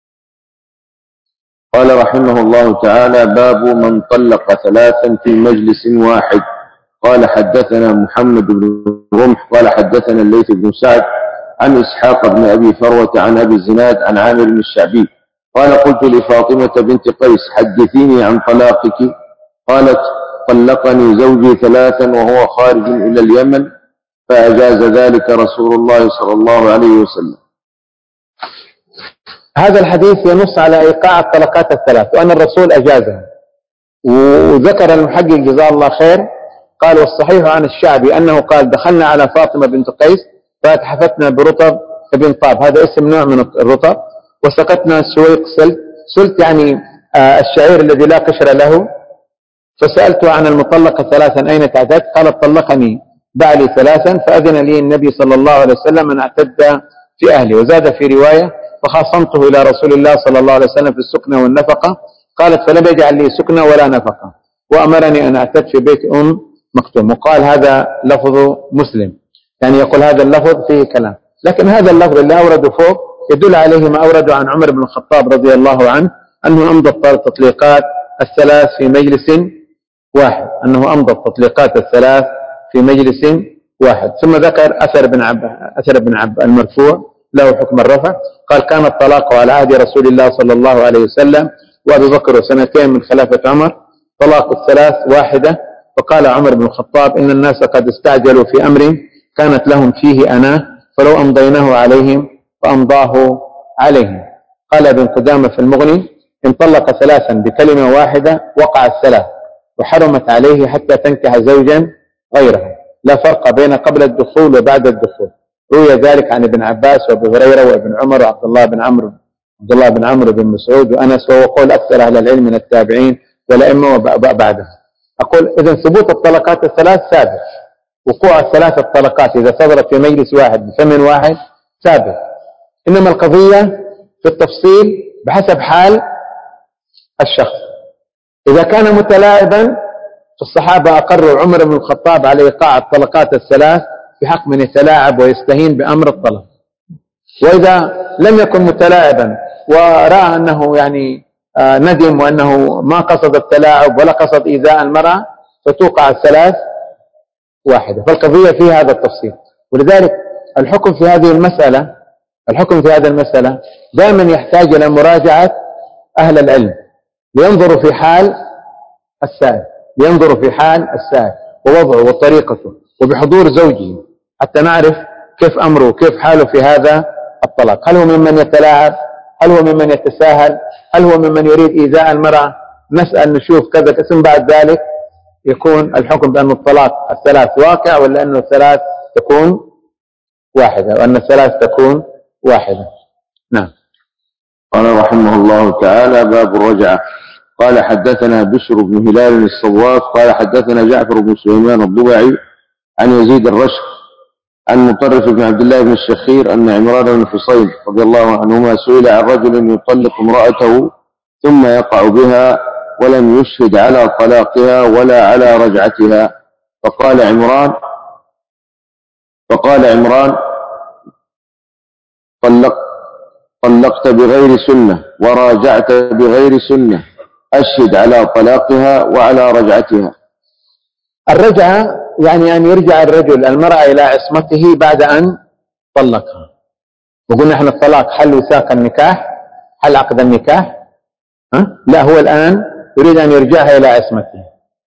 قال رحمه الله تعالى: باب من طلق ثلاثا في مجلس واحد. قال حدثنا محمد بن رمح قال حدثنا الليث بن سعد عن إسحاق بن أبي فروة عن أبي الزناد عن عامر بن الشعبي قال: قلت لفاطمة بنت قيس: حدثيني عن طلاقك. قالت: طلقني زوجي ثلاثا وهو خارج إلى اليمن، فأجاز ذلك رسول الله صلى الله عليه وسلم. هذا الحديث ينص على إيقاع الطلقات الثلاث، وأن الرسول أجازها. وذكر المحقق جزاه الله خير قال: والصحيح عن الشعبي أنه قال: دخلنا على فاطمة بنت قيس فاتحفتنا برطب ابن طاب، هذا اسم نوع من الرطب، وسقتنا السويق سلت، سلت يعني آه الشعير الذي لا قشر له. فسألته عن المطلقة ثلاثا أين تعتد؟ قالت: طلقني بعلي ثلاثا فأذن لي النبي صلى الله عليه وسلم أن أعتد في أهلي. وزاد في رواية: فخاصمته إلى رسول الله صلى الله عليه وسلم في السكنة والنفقة. قالت: فلم يجعل لي سكنة ولا نفقة، وأمرني أن أعتد في بيت أم مكتوم. وقال هذا لفظ مسلم، يعني يقول هذا اللفظ فيه كلام، لكن هذا اللفظ اللي أورده فوق يدل عليه ما أورده عن عمر بن الخطاب رضي الله عنه أنه أمضى التطليقات الثلاث في مجلس واحد، أنه أمضى التطليقات الثلاث في مجلس واحد. ثم ذكر أثر بن عب أثر بن عب المرفوع له حكم الرفع، قال: كان الطلاق على عهد رسول الله صلى الله عليه وسلم وأبي بكر سنتين من خلافة عمر، طلاق الثلاث واحدة. فقال عمر بن الخطاب: إن الناس قد استعجلوا في أمر كانت لهم فيه أناه، فلو أمضيناه عليهم فأمضاه عليهم. قال ابن قدامة في المغني: إن طلق ثلاثا بكلمة واحدة وقع الثلاث، وحرمت عليه حتى تنكح زوجا غيره، لا فرق بين قبل الدخول وبعد الدخول. روي ذلك عن ابن عباس وابي هريرة وابن عمر وعبد الله بن عمرو عبد الله بن عمرو بن مسعود وأنس، وهو قول أكثر أهل العلم من التابعين والأئمة وبعدهم. أقول إذن ثبوت الطلقات الثلاث ثابت، وقوع الثلاث الطلقات إذا صدرت في مجلس واحد بفم واحد ثابت، إنما القضية في التفصيل بحسب حال الشخص. إذا كان متلاعبا فالصحابة أقروا عمر بن الخطاب على إيقاع الطلقات الثلاث في حق من يتلاعب ويستهين بأمر الطلاق. وإذا لم يكن متلاعبا ورأى أنه يعني ندم وأنه ما قصد التلاعب ولا قصد إيذاء المرأة فتوقع الثلاث واحدة. فالقضية في هذا التفصيل، ولذلك الحكم في هذه المسألة الحكم في هذه المسألة دائما يحتاج إلى مراجعة أهل العلم لينظروا في حال السائل لينظروا في حال السائل ووضعه وطريقته وبحضور زوجه، حتى نعرف كيف أمره وكيف حاله في هذا الطلاق. هل هو ممن يتلاعب؟ هل هو ممن يتساهل؟ هل هو ممن يريد إيذاء المرأة؟ نسأل نشوف كذا اسم، بعد ذلك يكون الحكم بأن الطلاق الثلاث واقع ولا أن الثلاث تكون واحدة وأن الثلاث تكون واحدة. نعم. قال رحمه الله تعالى: باب الرجعة. قال حدثنا بشر بن هلال الصواف قال حدثنا جعفر بن سليمان الضبعي عن يزيد الرشق عن مطرف بن عبد الله بن الشخير أن عمران بن حصين رضي الله عنهما سئل عن رجل يطلق امرأته ثم يقع بها ولم يشهد على طلاقها ولا على رجعتها، فقال عمران: فقال عمران: طلق طلقت بغير سنة وراجعت بغير سنة، أشهد على طلاقها وعلى رجعتها. الرجعة يعني أن يرجع الرجل المرأة إلى عصمته بعد أن طلقها. وقلنا احنا الطلاق حل وثاق النكاح، حل عقد النكاح. ها؟ لا، هو الآن يريد أن يرجعها إلى عصمته.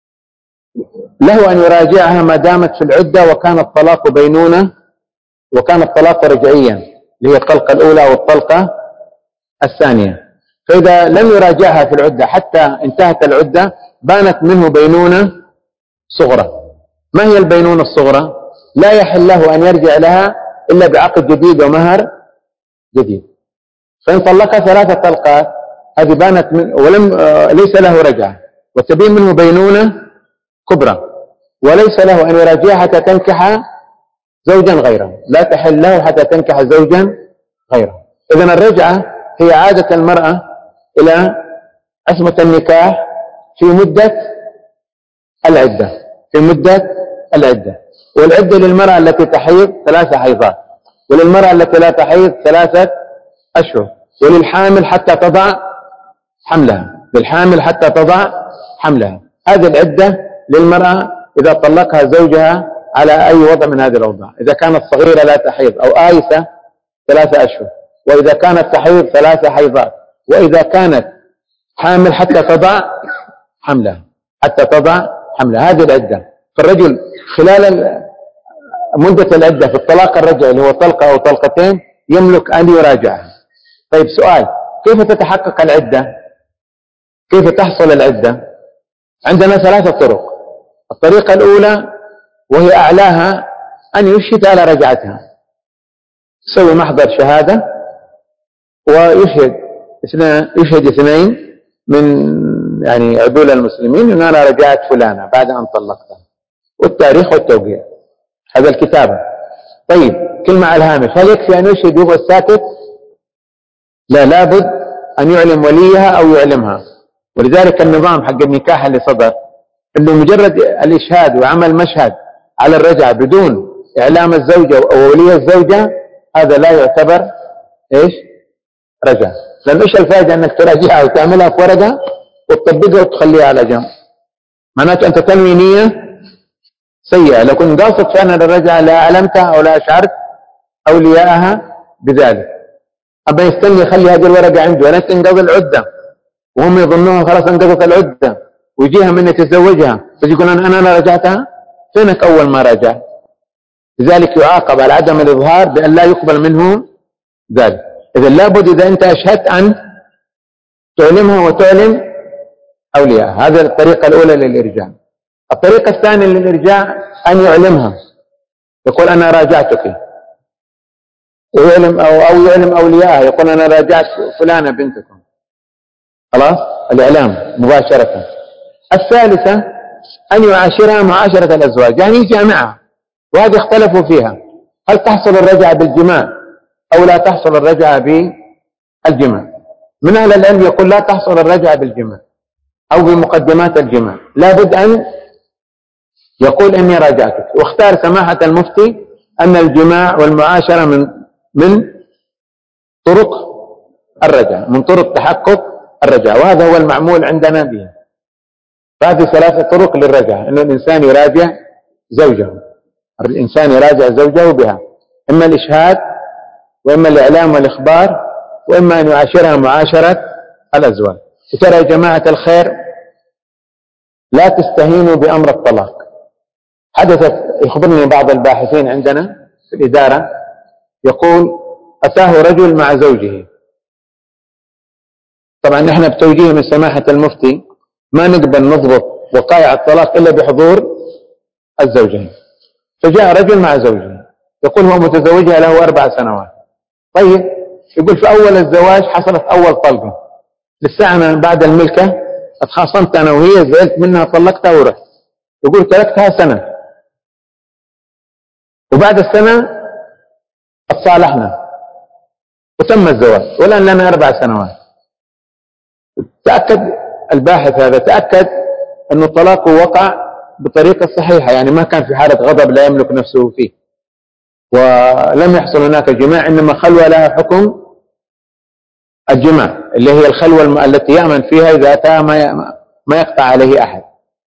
له أن يراجعها ما دامت في العدة وكان الطلاق بينونة وكان الطلاق رجعيا، اللي هي الطلقة الأولى والطلقة الثانية. فإذا لم يراجعها في العدة حتى انتهت العدة بانت منه بينونة صغرى. ما هي البينونة الصغرى؟ لا يحل له أن يرجع لها إلا بعقد جديد ومهر جديد. فإن طلقها ثلاثة طلقات هذه بانت من ولم آه ليس له رجعة، وتبين منه بينونة كبرى، وليس له أن يراجعها حتى تنكح زوجا غيره، لا تحل له حتى تنكح زوجا غيره. إذن الرجعة هي عادة المرأة إلى عصمة النكاح في مدة العدة في مدة العدة والعدة للمرأة التي تحيض ثلاثة حيضات، وللمرأة التي لا تحيض ثلاثة أشهر، وللحامل حتى تضع حملها للحامل حتى تضع حملها. هذه العدة للمرأة إذا طلقها زوجها على أي وضع من هذه الأوضاع. إذا كانت صغيرة لا تحيض أو آيسة ثلاثة أشهر، وإذا كانت تحيض ثلاثة حيضات، وإذا كانت حامل حتى تضع حملها حتى تضع حملها. هذه العدة. فالرجل خلال مدة العدة في الطلاق الرجعي اللي هو طلقة أو طلقتين يملك أن يراجعها. طيب سؤال: كيف تتحقق العدة؟ كيف تحصل العدة؟ عندنا ثلاثة طرق. الطريقة الأولى وهي أعلاها أن يشهد على رجعتها، يسوي محضر شهادة ويشهد اثنين يشهد اثنين من يعني عدول المسلمين أن أنا رجعت فلانة بعد أن طلقتها، والتاريخ والتوقيع، هذا الكتابة. طيب كلمة على الهامش: هل يكفي أن يشهد وهو الساكت؟ لا، لابد أن يعلم وليها أو يعلمها. ولذلك النظام حق النكاح اللي صدر أنه مجرد الإشهاد وعمل مشهد على الرجعة بدون إعلام الزوجة أو ولي الزوجة هذا لا يعتبر إيش؟ رجعة. لأن إيش الفائدة أنك تراجعها وتعملها في ورقة وتطبقها وتخليها على جنب؟ معناته أنت تنوي نية سيئة. لو كنت قاصد فعلا الرجعة لا أعلمتها أو لا أشعرت أولياءها بذلك. أبا يستني يخلي هذه الورقة عنده ولا تنقضي العدة وهم يظنوها خلاص انقضت العدة ويجيها من يتزوجها فيقول أنا أنا رجعتها. فينك أول ما رجع؟ لذلك يعاقب على عدم الإظهار بأن لا يقبل منه ذلك. إذا لابد إذا أنت أشهدت أن تعلمها وتعلم أولياءها. هذه الطريقة الأولى للإرجاع. الطريقة الثانية للإرجاع أن يعلمها، يقول أنا راجعتك، ويعلم أو, أو يعلم أولياءها يقول أنا راجعت فلانة بنتكم. خلاص الإعلام مباشرة. الثالثة أن يعاشرها معاشرة الأزواج، يعني يجامعها، وهذه اختلفوا فيها هل تحصل الرجعة بالجماع أو لا تحصل الرجعة بالجماع. من أهل العلم يقول لا تحصل الرجعة بالجماع أو بمقدمات الجماع، لابد أن يقول إني راجعتك. واختار سماحة المفتي أن الجماع والمعاشرة من من طرق الرجعة، من طرق تحقق الرجعة، وهذا هو المعمول عندنا به. فهذه ثلاثة طرق للرجعة: أن الإنسان يراجع زوجه الإنسان يراجع زوجه بها، إما الإشهاد وإما الإعلام والإخبار وإما أن يعاشرها معاشرة الأزواج. وترى يا جماعة الخير لا تستهينوا بأمر الطلاق. حدثت يخبرني بعض الباحثين عندنا في الإدارة يقول أتاه رجل مع زوجه. طبعا نحن بتوجيه من سماحة المفتي ما نقبل نضبط وقائع الطلاق إلا بحضور الزوجين. فجاء رجل مع زوجه يقول هو متزوجها له أربع سنوات. طيب يقول في أول الزواج حصلت أول طلقة، للساعة من بعد الملكة اتخاصمت أنا وهي، زعلت منها طلقتها ورحت. يقول تركتها سنة، وبعد السنة اتصالحنا وتم الزواج، والآن لنا أربع سنوات. تأكد الباحث هذا تأكد أن الطلاق وقع بطريقة صحيحة، يعني ما كان في حالة غضب لا يملك نفسه فيه. ولم يحصل هناك جماع، إنما خلوة لها حكم الجماع اللي هي الخلوة التي يأمن فيها إذا أتى ما يقطع عليه أحد.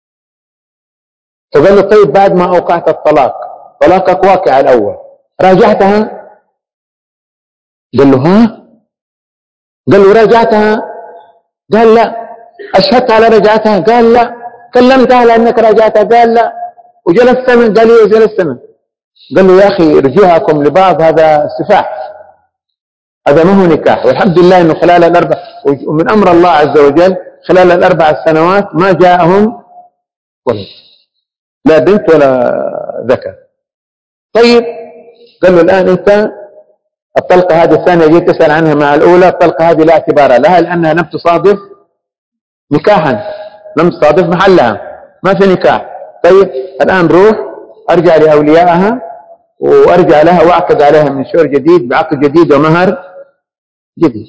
فقال له طيب بعد ما أوقعت الطلاق، طلاقك واقع الأول، راجعتها؟ قال له ها؟ قال له راجعتها؟ قال لا. أشهدت على رجعتها؟ قال لا. كلمتها لأنك راجعتها؟ قال لا. وجلست سنة؟ قال لي وجلست سنة. قال له يا أخي رجوعكم لبعض هذا سفاح، هذا ما هو نكاح. والحمد لله أنه خلال الأربع، ومن أمر الله عز وجل خلال الأربع سنوات ما جاءهم ولد، لا بنت ولا ذكر. طيب قال له الآن أنت الطلقة هذه الثانية جيت تسأل عنها مع الأولى، الطلقة هذه لا اعتبار لها لأنها لم تصادف نكاحا، لم تصادف محلها، ما في نكاح. طيب الآن روح أرجع لأوليائها وأرجع لها وأعقد عليها من شهر جديد بعقد جديد ومهر جديد.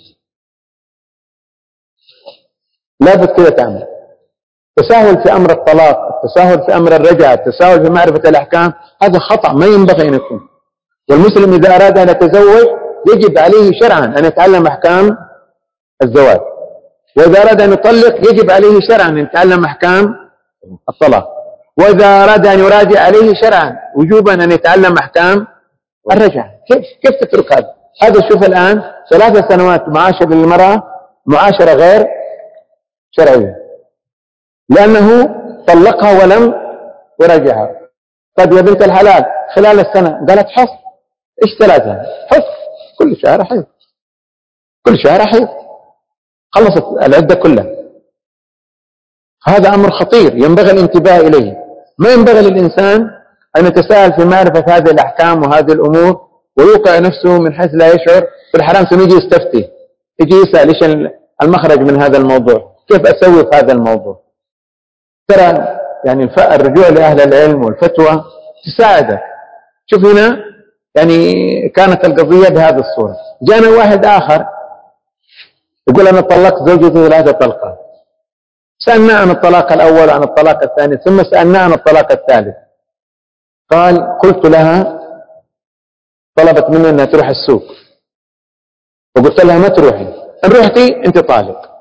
لابد كذا تعمل. التساهل في أمر الطلاق، التساهل في أمر الرجعة، التساهل في معرفة الأحكام، هذا خطأ ما ينبغي أن يكون. والمسلم إذا أراد أن يتزوج يجب عليه شرعا أن يتعلم أحكام الزواج، وإذا أراد أن يطلق يجب عليه شرعا أن يتعلم أحكام الطلاق، وإذا أراد أن يراجع عليه شرعا وجوبا أن يتعلم أحكام الرجعة. كيف كيف تترك هذا؟ هذا شوف الآن ثلاث سنوات معاشرة للمرأة معاشرة غير شرعية لأنه طلقها ولم يراجعها. طيب يا بنت الحلال خلال السنة قالت حص، إيش ثلاثة؟ حص كل شهر حيض، كل شهر حيض، خلصت العدة كلها. هذا أمر خطير ينبغي الانتباه إليه. ما ينبغي للإنسان أن يتساهل في معرفة هذه الأحكام وهذه الأمور ويوقع نفسه من حيث لا يشعر في الحرام، ثم يجي يستفتي، يجي يسأل إيش المخرج من هذا الموضوع، كيف أسوي في هذا الموضوع. ترى يعني الرجوع لأهل العلم والفتوى تساعدك. شوف هنا يعني كانت القضية بهذه الصورة. جانا واحد آخر يقول أنا طلقت زوجتي ثلاثة طلقات، سألنا عن الطلاق الأول عن الطلاق الثاني ثم سألنا عن الطلاق الثالث. قال قلت لها، طلبت مني أنها تروح السوق، وقلت لها ما تروحي، إن رحتي أنت طالق.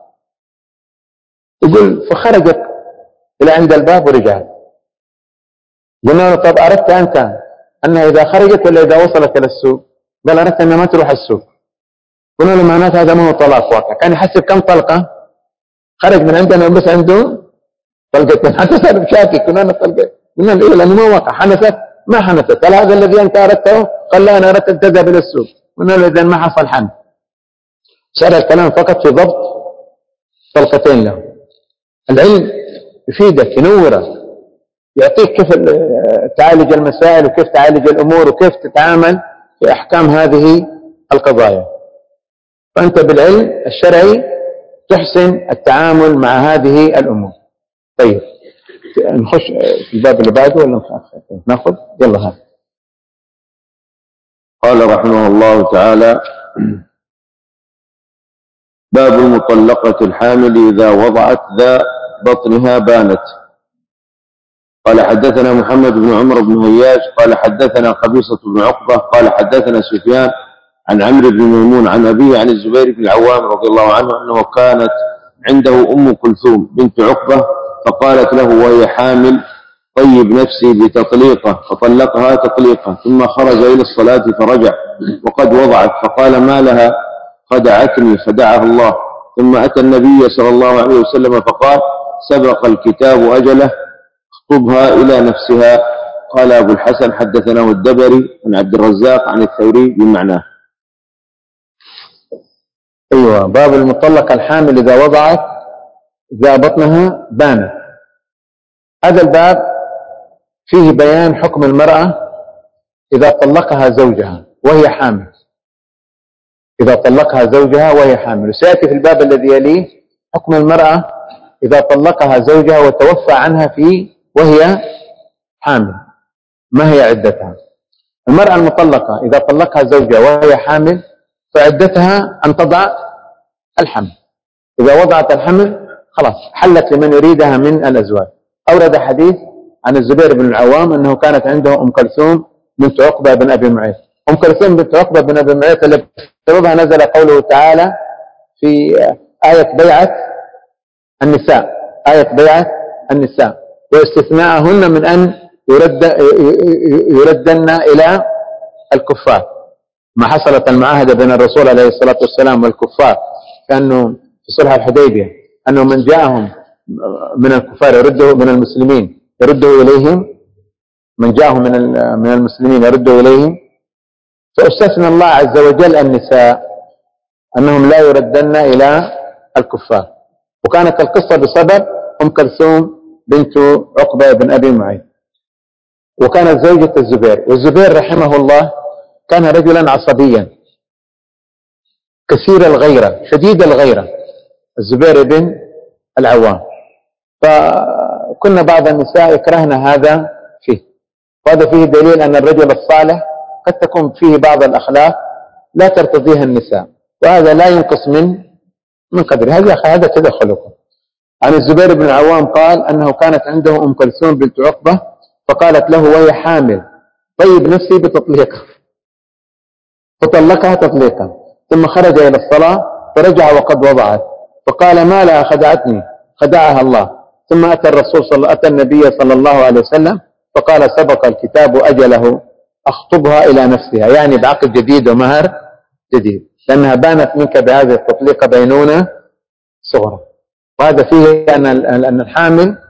يقول فخرجت إلى عند الباب ورجعت. قلنا له طب أردت أنت أنها إذا خرجت ولا إذا وصلت إلى السوق؟ قال أردت أنها ما تروح السوق. قلنا له معناته هذا ما هو طلاق واقع، كان يحسب كم طلقة، خرج من عندنا بس عنده طلقتين، حتى صار شاكك. قلنا له طلقة، قلنا له إيه لأنه ما واقع، حنثت ما حنثت، هل هذا الذي أنت أردته؟ قال لا أنا أردت أن تذهب إلى السوق. قلنا له إذا ما حصل حنث. صار الكلام فقط في ضبط طلقتين له. العلم يفيدك ينورك، يعطيك كيف تعالج المسائل وكيف تعالج الأمور وكيف تتعامل في أحكام هذه القضايا. فأنت بالعلم الشرعي تحسن التعامل مع هذه الأمور. طيب نخش في الباب اللي بعده ولا ناخذ؟ يلا هذا. قال رحمه الله تعالى باب المطلقة الحامل إذا وضعت ذا بطنها بانت. قال حدثنا محمد بن عمر بن هياج قال حدثنا قبيصة بن عقبة قال حدثنا سفيان عن عمرو بن ميمون عن أبيه عن الزبير بن العوام رضي الله عنه أنه كانت عنده أم كلثوم بنت عقبة فقالت له وهي حامل طيب نفسي بتطليقة، فطلقها تطليقة ثم خرج إلى الصلاة فرجع وقد وضعت، فقال ما لها؟ خدعتني خدعها الله. ثم أتى النبي صلى الله عليه وسلم فقال سبق الكتاب أجله اخطبها إلى نفسها. قال أبو الحسن حدثناه الدبري عن عبد الرزاق عن الثوري بمعناه. أيوة، باب المطلقة الحامل إذا وضعت ذا بطنها بانت. هذا الباب فيه بيان حكم المرأة إذا طلقها زوجها وهي حامل، إذا طلقها زوجها وهي حامل. وسيأتي في الباب الذي يليه حكم المرأة إذا طلقها زوجها وتوفى عنها في وهي حامل، ما هي عدتها. المرأة المطلقة إذا طلقها زوجها وهي حامل فعدتها أن تضع الحمل. إذا وضعت الحمل خلاص حلت لمن يريدها من الأزواج. أورد حديث عن الزبير بن العوام أنه كانت عنده أم كلثوم بنت عقبة بن أبي معيط. أم كلثوم بنت عقبة بن أبي معيط اللي بسببها نزل قوله تعالى في آية بيعة النساء، آية بيعة النساء، واستثناءهن من أن يرد يردن إلى الكفار. ما حصلت المعاهدة بين الرسول عليه الصلاة والسلام والكفار كأنه في صلح الحديبية، أنه من جاءهم من الكفار يرده من المسلمين يرده إليهم، من جاءهم من من المسلمين يرده إليهم، فاستثنى الله عز وجل النساء أنهم لا يردن إلى الكفار. وكانت القصة بسبب أم كلثوم بنت عقبة بن أبي معيط، وكانت زوجة الزبير. والزبير رحمه الله كان رجلا عصبيا كثير الغيرة شديد الغيرة، الزبير بن العوام. فكنا بعض النساء يكرهن هذا فيه، وهذا فيه دليل أن الرجل الصالح قد تكون فيه بعض الأخلاق لا ترتضيها النساء، وهذا لا ينقص من من قدر هذا هذا كذا خلقه. عن الزبير بن العوام قال أنه كانت عنده أم كلثوم بنت عقبة فقالت له وهي حامل طيب نفسي بتطليقها، فطلقها تطليقا، ثم خرج إلى الصلاة فرجع وقد وضعت، فقال ما لها خدعتني، خدعها الله. ثم أتى الرسول صلى أتى النبي صلى الله عليه وسلم فقال سبق الكتاب أجله أخطبها إلى نفسها، يعني بعقد جديد ومهر جديد، لأنها بانت منك بهذه التطليقة بينونة صغرى. وهذا فيه أن أن الحامل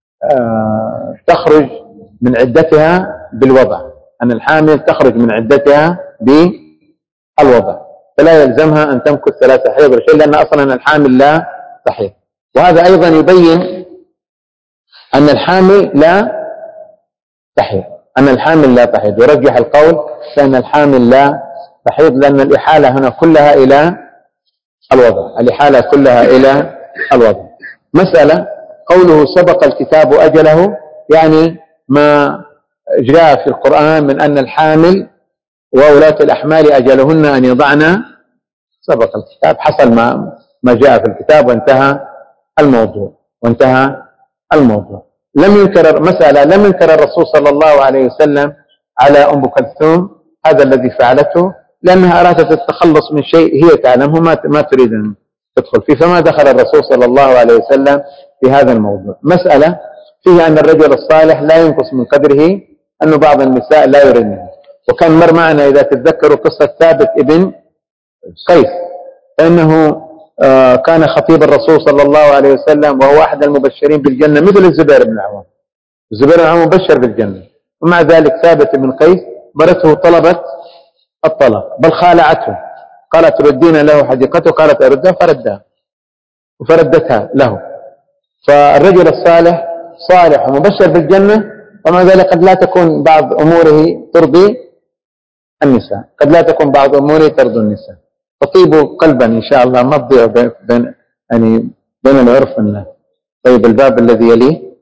تخرج من عدتها بالوضع، أن الحامل تخرج من عدتها بالوضع، فلا يلزمها أن تمكث ثلاثة حيض ولا شيء، لأن أصلا الحامل لا تحيض. وهذا أيضا يبين أن الحامل لا تحيض، أن الحامل لا تحيض، يرجح القول بأن الحامل لا تحيض، لأن الإحالة هنا كلها إلى الوضع، الإحالة كلها إلى الوضع. مسألة قوله سبق الكتاب أجله، يعني ما جاء في القرآن من أن الحامل وولاة الأحمال أجلهن أن يضعن، سبق الكتاب، حصل ما ما جاء في الكتاب وانتهى الموضوع وانتهى الموضوع. لم ينكر مسألة لم ينكر الرسول صلى الله عليه وسلم على أم كلثوم هذا الذي فعلته، لأنها أرادت التخلص من شيء هي تعلمه ما ما تريد أن تدخل فيه، فما دخل الرسول صلى الله عليه وسلم في هذا الموضوع. مسألة فيها أن الرجل الصالح لا ينقص من قدره أن بعض النساء لا يردنه. وكان مر معنا إذا تتذكروا قصة ثابت ابن قيس، فإنه كان خطيب الرسول صلى الله عليه وسلم وهو أحد المبشرين بالجنة مثل الزبير بن العوام. الزبير بن العوام مبشر بالجنة، ومع ذلك ثابت بن قيس مرته طلبت الطلاق بل خالعته، قالت ردين له حديقته، قالت أردها فردها وفردتها له. فالرجل الصالح صالح ومبشر بالجنة، ومع ذلك قد لا تكون بعض أموره ترضي النساء، قد لا تكون بعض أموره ترضي النساء. فطيبوا قلبا إن شاء الله، ما تضيعوا بين يعني بين العرف والناس. طيب الباب الذي يليه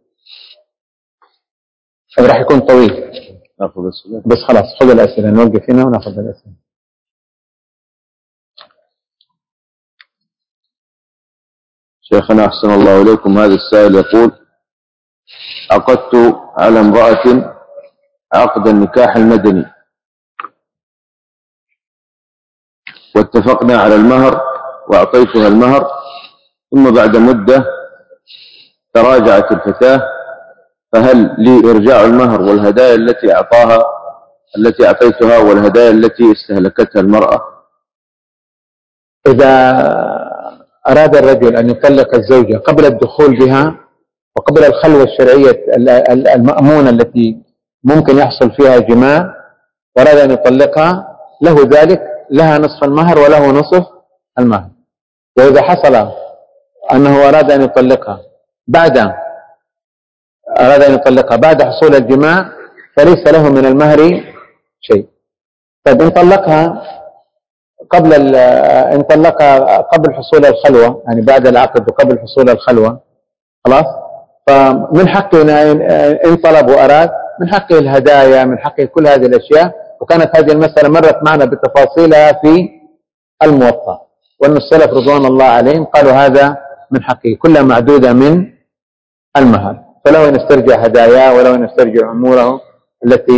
راح يكون طويل، ناخذ الأسئلة بس خلاص خذ الأسئلة، نوقف هنا وناخذ الأسئلة. شيخنا أحسن الله إليكم، هذا السائل يقول عقدت على امرأة عقد النكاح المدني واتفقنا على المهر وأعطيتها المهر، ثم بعد مدة تراجعت الفتاة، فهل لي إرجاع المهر والهدايا التي أعطاها التي أعطيتها والهدايا التي استهلكتها المرأة؟ إذا أراد الرجل أن يطلق الزوجة قبل الدخول بها وقبل الخلوة الشرعية المأمونة التي ممكن يحصل فيها جماع، وأراد أن يطلقها له ذلك، لها نصف المهر وله نصف المهر. وإذا حصل أنه أراد أن يطلقها بعد أراد أن يطلقها بعد حصول الجماع فليس له من المهر شيء. طيب إن طلقها قبل إن طلقها قبل حصول الخلوة، يعني بعد العقد وقبل حصول الخلوة، خلاص، فمن حقه إن طلب وأراد من حقه الهدايا، من حقه كل هذه الأشياء. وكانت هذه المسألة مرت معنا بتفاصيلها في الموطأ، وأن السلف رضوان الله عليهم قالوا هذا من حقه كلها معدودة من المهر، فلو أن يسترجع هداياه ولو أن يسترجع أموره التي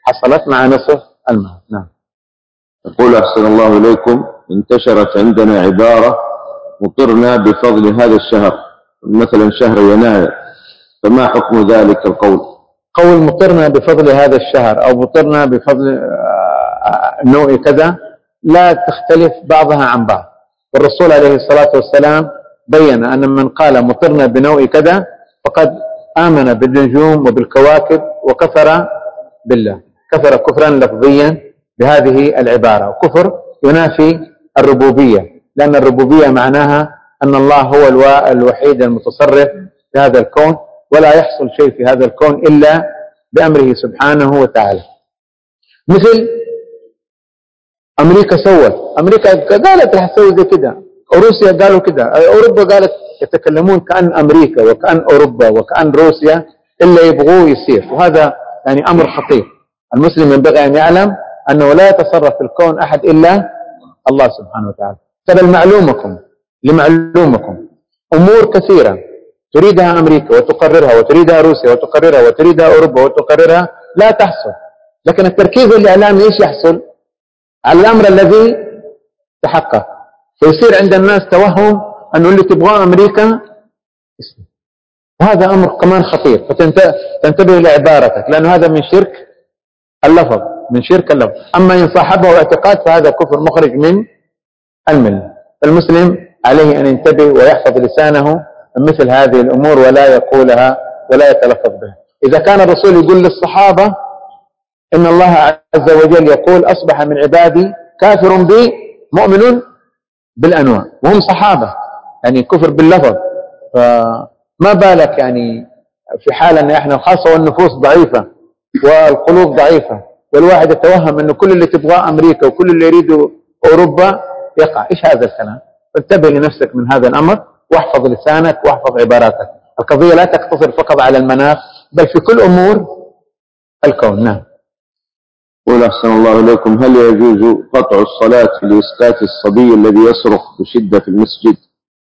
حصلت مع نصف المال. نعم. يقول أحسن الله إليكم، انتشرت عندنا عبارة مطرنا بفضل هذا الشهر، مثلا شهر يناير، فما حكم ذلك القول؟ قول مطرنا بفضل هذا الشهر أو مطرنا بفضل نوع كذا لا تختلف بعضها عن بعض، والرسول عليه الصلاة والسلام بين أن من قال مطرنا بنوع كذا فقد آمن بالنجوم وبالكواكب وكفر بالله، كفر كفرا لفظيا بهذه العبارة، وكفر ينافي الربوبية، لأن الربوبية معناها أن الله هو الوحيد المتصرف في هذا الكون، ولا يحصل شيء في هذا الكون إلا بأمره سبحانه وتعالى. مثل أمريكا سوت، أمريكا قالت رح تسوي زي كده، وروسيا قالوا كده، أوروبا قالت، يتكلمون كأن أمريكا وكأن أوروبا وكأن روسيا إلا يبغوه يصير، وهذا يعني أمر خطير. المسلم ينبغي أن يعلم أنه لا يتصرف في الكون أحد إلا الله سبحانه وتعالى. ترى لمعلومكم لمعلومكم أمور كثيرة تريدها أمريكا وتقررها، وتريدها روسيا وتقررها، وتريدها أوروبا وتقررها، لا تحصل، لكن التركيز الإعلامي إيش يحصل؟ على الأمر الذي تحقق، فيصير عند الناس توهم أنه اللي تبغاه أمريكا، وهذا أمر كمان خطير، فتنتبه لعبارتك، لأن هذا من شرك اللفظ، من شرك اللفظ. أما إن صاحبه اعتقاد فهذا كفر مخرج من الملة. المسلم عليه أن ينتبه ويحفظ لسانه من مثل هذه الأمور ولا يقولها ولا يتلفظ بها. إذا كان الرسول يقول للصحابة إن الله عز وجل يقول أصبح من عبادي كافر بي مؤمن بالأنواع، وهم صحابة، يعني كفر باللفظ، فما بالك يعني في حال أن إحنا خاصة والنفوس ضعيفة والقلوب ضعيفة، والواحد يتوهم أنه كل اللي تبغاه أمريكا وكل اللي يريده أوروبا يقع. إيش هذا الكلام؟ فانتبه لنفسك من هذا الأمر، واحفظ لسانك واحفظ عباراتك. القضية لا تقتصر فقط على المناخ، بل في كل أمور الكون. نعم. قل أحسن الله إليكم، هل يجوز قطع الصلاة لإسكات الصبي الذي يصرخ بشدة في المسجد؟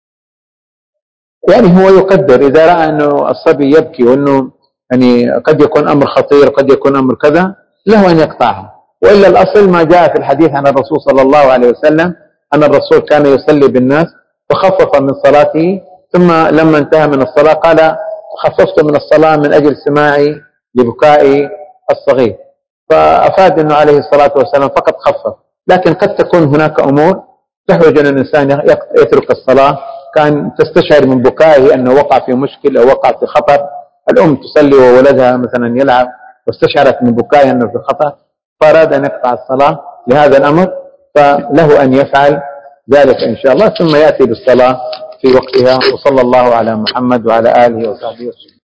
يعني هو يقدر إذا رأى أنه الصبي يبكي وأنه يعني قد يكون أمر خطير، قد يكون أمر كذا، له أن يقطعها، وإلا الأصل ما جاء في الحديث عن الرسول صلى الله عليه وسلم أن الرسول كان يصلي بالناس فخفف من صلاته، ثم لما انتهى من الصلاة قال خففت من الصلاة من أجل سماعي لبكاء الصغير، فأفاد أنه عليه الصلاة والسلام فقط خفف. لكن قد تكون هناك أمور تحوج أن الإنسان يترك الصلاة، كان تستشعر من بكائه أنه وقع في مشكلة أو وقع في خطر. الأم تصلي وولدها مثلا يلعب واستشعرت من بكائه أنه في خطر، فأراد أن يقطع الصلاة لهذا الأمر، فله أن يفعل ذلك إن شاء الله، ثم يأتي بالصلاة في وقتها. وصلى الله على محمد وعلى آله وصحبه وسلم.